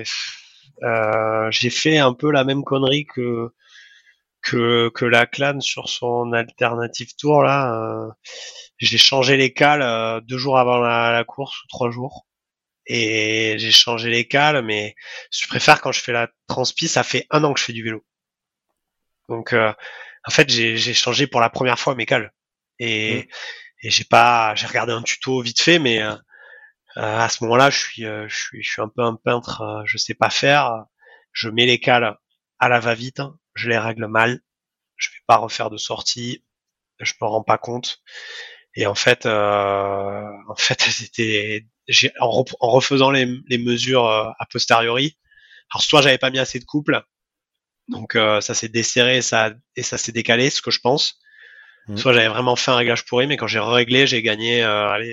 J'ai fait un peu la même connerie que la clan sur son alternative tour là. J'ai changé les cales 2 jours avant la course ou 3 jours. Et j'ai changé les cales, mais je préfère quand je fais la transpi, ça fait 1 an que je fais du vélo. Donc en fait j'ai changé pour la première fois mes cales. Mm. Et, j'ai regardé un tuto vite fait, mais à ce moment-là, je suis un peu un peintre, je sais pas faire. Je mets les cales à la va-vite, je les règle mal, je vais pas refaire de sortie, je me rends pas compte. Et en fait, en refaisant les mesures a posteriori. Alors soit j'avais pas mis assez de couple, donc ça s'est desserré, et ça s'est décalé, ce que je pense. Mm. Soit j'avais vraiment fait un réglage pourri, mais quand j'ai réglé, j'ai gagné,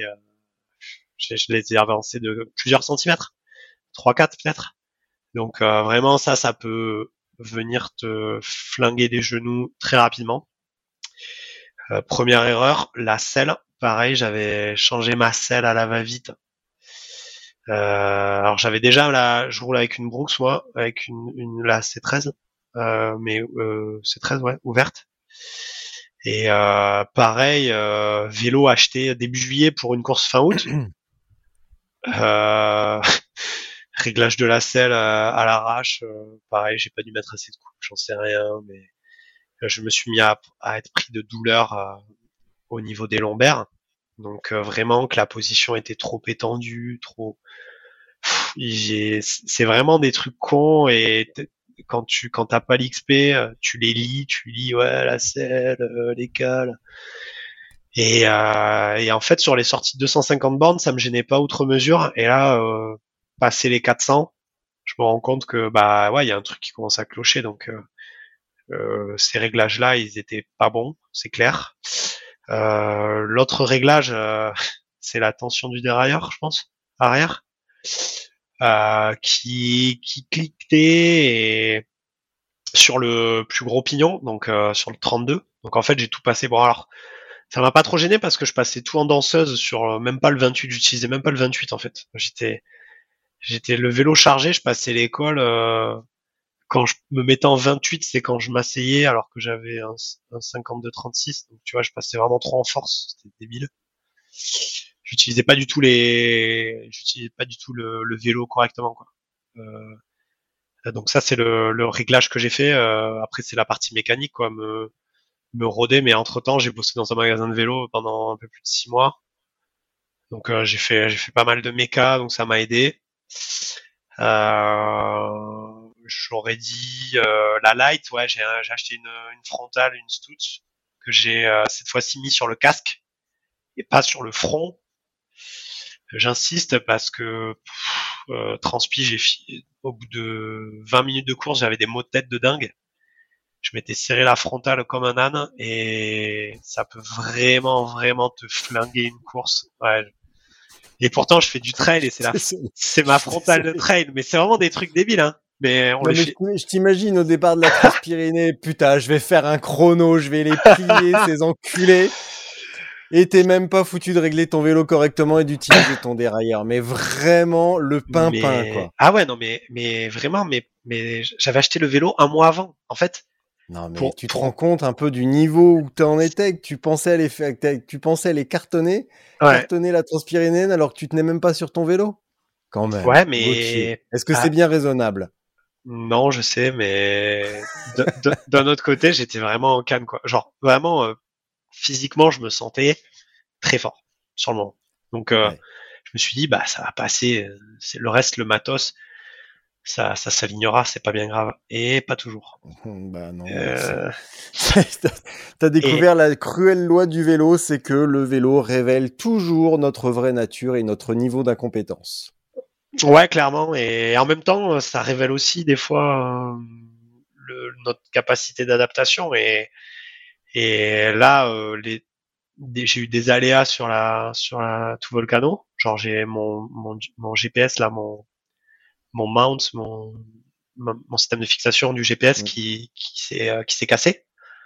je les ai avancés de plusieurs centimètres, 3-4 peut-être. Donc vraiment ça peut venir te flinguer les genoux très rapidement. Première erreur, la selle. Pareil, j'avais changé ma selle à la va-vite. Alors j'avais déjà je roule avec une Brooks moi, avec la C13, mais C13 ouais, ouverte. Et pareil, vélo acheté début juillet pour une course fin août. Euh, réglage de la selle à l'arrache. Pareil, j'ai pas dû mettre assez de coups, j'en sais rien, mais je me suis mis à être pris de douleur au niveau des lombaires. Donc vraiment que la position était trop étendue, trop. C'est vraiment des trucs cons et quand t'as pas l'XP, tu les lis, tu lis ouais la selle, les cales. Et en fait sur les sorties de 250 bornes, ça me gênait pas outre mesure. Et là, passer les 400, je me rends compte que bah ouais il y a un truc qui commence à clocher. Donc ces réglages-là, ils étaient pas bons, c'est clair. L'autre réglage, c'est la tension du dérailleur, je pense, arrière, qui cliquetait et sur le plus gros pignon, donc sur le 32. Donc en fait, j'ai tout passé. Bon alors, ça m'a pas trop gêné parce que je passais tout en danseuse sur même pas le 28. J'utilisais même pas le 28 en fait. J'étais le vélo chargé, je passais l'école. Quand je me mettais en 28, c'est quand je m'asseyais alors que j'avais un 52-36. Donc tu vois, je passais vraiment trop en force. C'était débile. J'utilisais pas du tout le vélo correctement, quoi. Donc ça, c'est le réglage que j'ai fait. Après, c'est la partie mécanique, quoi, me rôder. Mais entre temps, j'ai bossé dans un magasin de vélo pendant un peu plus de 6 mois. Donc j'ai fait pas mal de méca, donc ça m'a aidé. J'aurais dit la light, ouais, j'ai acheté une frontale, une Stutz que j'ai cette fois-ci mis sur le casque et pas sur le front. J'insiste parce que transpi, au bout de 20 minutes de course, j'avais des maux de tête de dingue. Je m'étais serré la frontale comme un âne et ça peut vraiment, vraiment te flinguer une course. Ouais. Et pourtant, je fais du trail et c'est ma frontale de trail, mais c'est vraiment des trucs débiles, hein. Mais on non, les mais fait. je t'imagine au départ de la Transpyrénée, putain, je vais faire un chrono, je vais les plier, ces enculés. Et t'es même pas foutu de régler ton vélo correctement et d'utiliser ton dérailleur. Mais vraiment, le pimpin, quoi. Ah ouais, non, mais vraiment, mais j'avais acheté le vélo un mois avant, en fait. Non, mais tu te rends compte un peu du niveau où t'en étais, que tu pensais les cartonner, Ouais. cartonner la Transpyrénéenne alors que tu tenais même pas sur ton vélo? Quand même. Ouais, Gauthier. mais. Est-ce que c'est bien raisonnable? Non, je sais, mais d'un autre côté, j'étais vraiment en canne, quoi. Genre, vraiment, physiquement, je me sentais très fort sur le moment. Donc, Ouais. je me suis dit, bah, ça va passer. C'est le reste, le matos, ça s'alignera, c'est pas bien grave. Et pas toujours. Bah non. Euh, T'as et découvert la cruelle loi du vélo, c'est que le vélo révèle toujours notre vraie nature et notre niveau d'incompétence. ouais, clairement. Et en même temps, ça révèle aussi des fois notre capacité d'adaptation. Et là, j'ai eu des aléas sur la tout volcano. Genre j'ai mon GPS là, mon mount, mon système de fixation du GPS qui s'est cassé.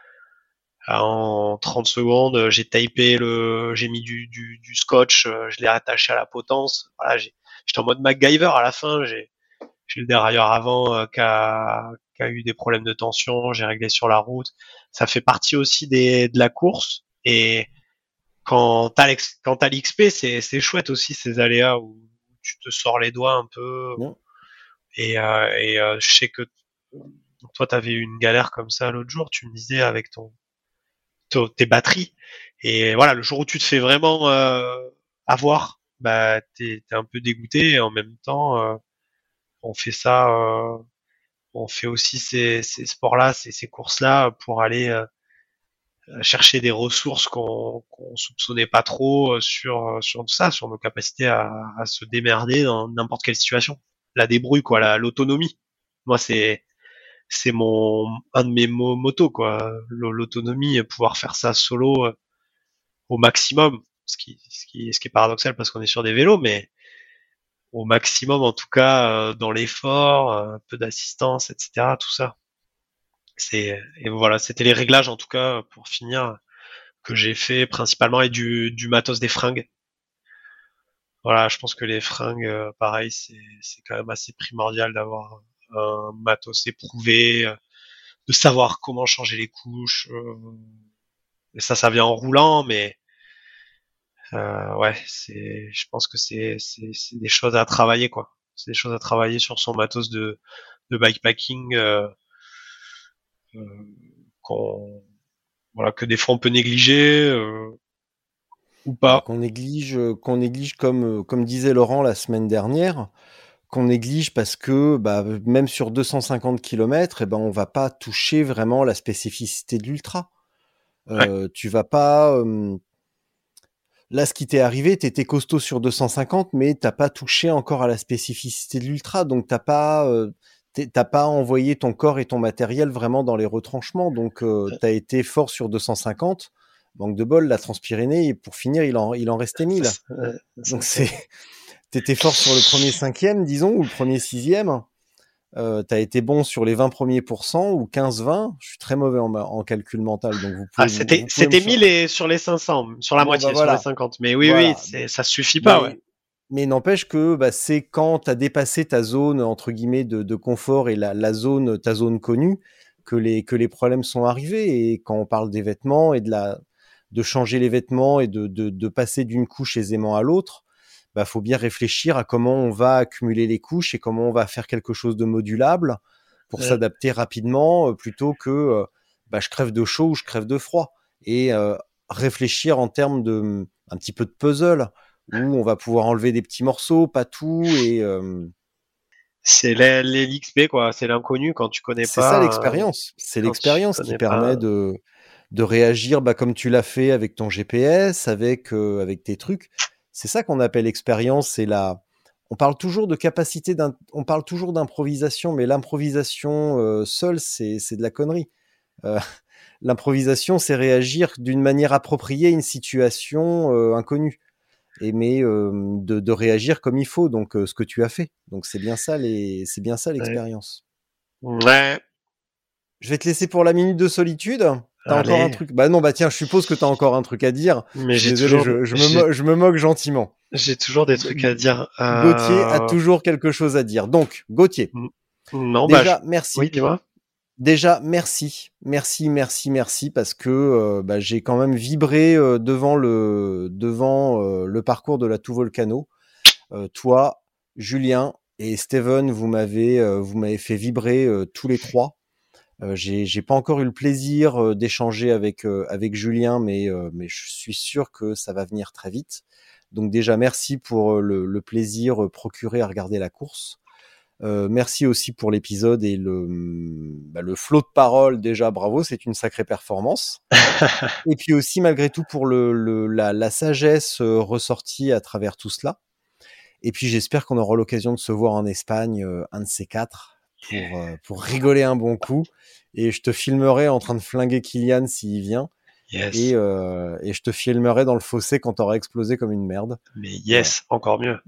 En 30 secondes, j'ai mis du scotch, je l'ai attaché à la potence. Voilà, j'étais en mode MacGyver à la fin. J'ai le dérailleur avant qui a eu des problèmes de tension. J'ai réglé sur la route. Ça fait partie aussi de la course. Et quand t'as l'XP, c'est chouette aussi ces aléas où tu te sors les doigts un peu. Non. Et je sais que toi, t'avais eu une galère comme ça l'autre jour. Tu me disais avec tes batteries. Et voilà, le jour où tu te fais vraiment avoir, bah t'es un peu dégoûté. Et en même temps, on fait ça, on fait aussi ces sports-là, ces courses-là pour aller chercher des ressources qu'on soupçonnait pas trop sur tout ça, sur nos capacités à se démerder dans n'importe quelle situation. La débrouille, quoi, l'autonomie. Moi, c'est un de mes motos, quoi. L'autonomie, pouvoir faire ça solo au maximum, ce qui est paradoxal parce qu'on est sur des vélos, mais au maximum en tout cas dans l'effort, un peu d'assistance, etc. Tout ça. Et voilà, c'était les réglages en tout cas pour finir que j'ai fait principalement et du matos des fringues. Voilà, je pense que les fringues, pareil, c'est quand même assez primordial d'avoir un matos éprouvé, de savoir comment changer les couches. Et ça vient en roulant, mais ouais, je pense que c'est des choses à travailler, quoi. C'est des choses à travailler sur son matos de bikepacking, qu'on, voilà, que des fois on peut négliger. ou pas. Qu'on néglige comme disait Laurent la semaine dernière, qu'on néglige parce que même sur 250 km, on va pas toucher vraiment la spécificité de l'ultra. Ouais. Tu vas pas... Là, ce qui t'est arrivé, t'étais costaud sur 250, mais t'as pas touché encore à la spécificité de l'ultra, donc t'as pas envoyé ton corps et ton matériel vraiment dans les retranchements, donc t'as été fort sur 250. Manque de bol, la Transpyrénée, et pour finir, il en restait 1000. Donc t'étais fort sur le premier cinquième, disons, ou le premier sixième. T'as été bon sur les 20 premiers pourcents ou 15-20. Je suis très mauvais en calcul mental, donc vous pouvez. C'était 1000 et sur les 500, sur la moitié, sur les 50. Mais oui, ça suffit pas, ouais. Mais n'empêche que c'est quand t'as dépassé ta zone entre guillemets de confort et ta zone connue que les problèmes sont arrivés. Et quand on parle des vêtements et de changer les vêtements et de passer d'une couche aisément à l'autre, faut bien réfléchir à comment on va accumuler les couches et comment on va faire quelque chose de modulable pour s'adapter rapidement plutôt que je crève de chaud ou je crève de froid. Et réfléchir en termes de un petit peu de puzzle où on va pouvoir enlever des petits morceaux, pas tout. Et c'est l'XP, quoi. C'est l'inconnu quand tu connais pas. C'est ça l'expérience. C'est l'expérience qui permet de réagir comme tu l'as fait avec ton GPS, avec tes trucs. C'est ça qu'on appelle expérience. On parle toujours de capacité, on parle toujours d'improvisation, mais l'improvisation seule, c'est de la connerie. L'improvisation, c'est réagir d'une manière appropriée à une situation inconnue, mais de réagir comme il faut. Donc, ce que tu as fait. Donc, c'est bien ça l'expérience. Ouais. Je vais te laisser pour la minute de solitude. T'as encore un truc? Non, tiens, je suppose que t'as encore un truc à dire. Mais désolé, je me moque gentiment. J'ai toujours des trucs à dire. Gauthier a toujours quelque chose à dire. Donc, Gauthier. Non, déjà, merci. Oui, dis-moi. Déjà, merci, parce que j'ai quand même vibré devant le parcours de la Tout Volcano. Toi, Julien et Steven, vous m'avez fait vibrer tous les trois. J'ai pas encore eu le plaisir d'échanger avec Julien, mais je suis sûr que ça va venir très vite. Donc déjà, merci pour le plaisir procuré à regarder la course. Merci aussi pour l'épisode et le flot de paroles. Déjà, bravo, c'est une sacrée performance. Et puis aussi, malgré tout, pour la sagesse ressortie à travers tout cela. Et puis, j'espère qu'on aura l'occasion de se voir en Espagne, un de ces quatre, pour rigoler un bon coup. Et je te filmerai en train de flinguer Kylian s'il vient. Yes. Et je te filmerai dans le fossé quand t'auras explosé comme une merde. Mais yes, voilà. Encore mieux.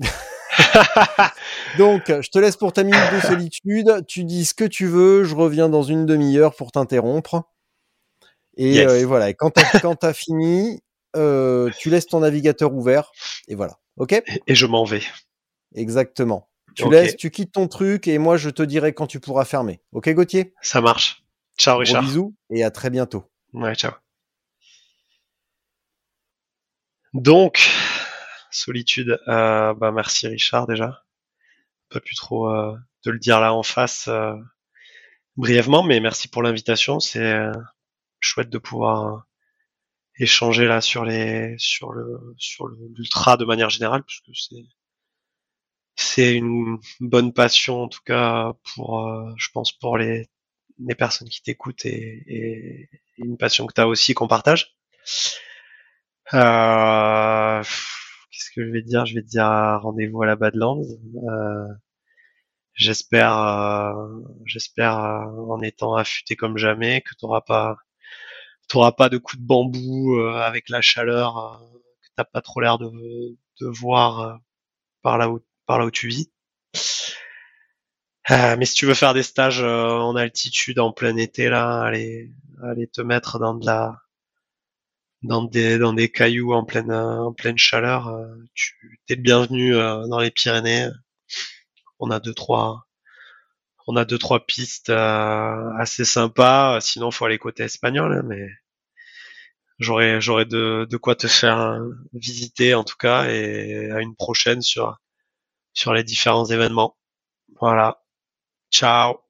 Donc, je te laisse pour ta minute de solitude. Tu dis ce que tu veux. Je reviens dans une demi-heure pour t'interrompre. Et, yes. Et voilà. Et quand t'as fini, tu laisses ton navigateur ouvert. Et voilà. OK ? Et je m'en vais. Exactement. Tu quittes ton truc et moi, je te dirai quand tu pourras fermer. OK, Gauthier ? Ça marche. Ciao, Richard. Gros bisous et à très bientôt. Ouais, ciao. Donc, solitude. Merci Richard déjà. Pas pu trop te le dire là en face brièvement, mais merci pour l'invitation. C'est chouette de pouvoir échanger là sur l'ultra de manière générale, puisque c'est une bonne passion en tout cas pour je pense pour les personnes qui t'écoutent et une passion que t'as aussi qu'on partage. Qu'est-ce que je vais dire? Je vais te dire rendez-vous à la Badlands. J'espère en étant affûté comme jamais que t'auras pas de coups de bambou avec la chaleur que t'as pas trop l'air de voir par là où tu vis. Mais si tu veux faire des stages en altitude en plein été là, aller te mettre dans des cailloux en pleine chaleur, tu t'es le bienvenu dans les Pyrénées. On a deux trois pistes assez sympas. Sinon, faut aller côté espagnol, hein, mais j'aurais de quoi te faire visiter en tout cas, et à une prochaine sur les différents événements. Voilà. Ciao.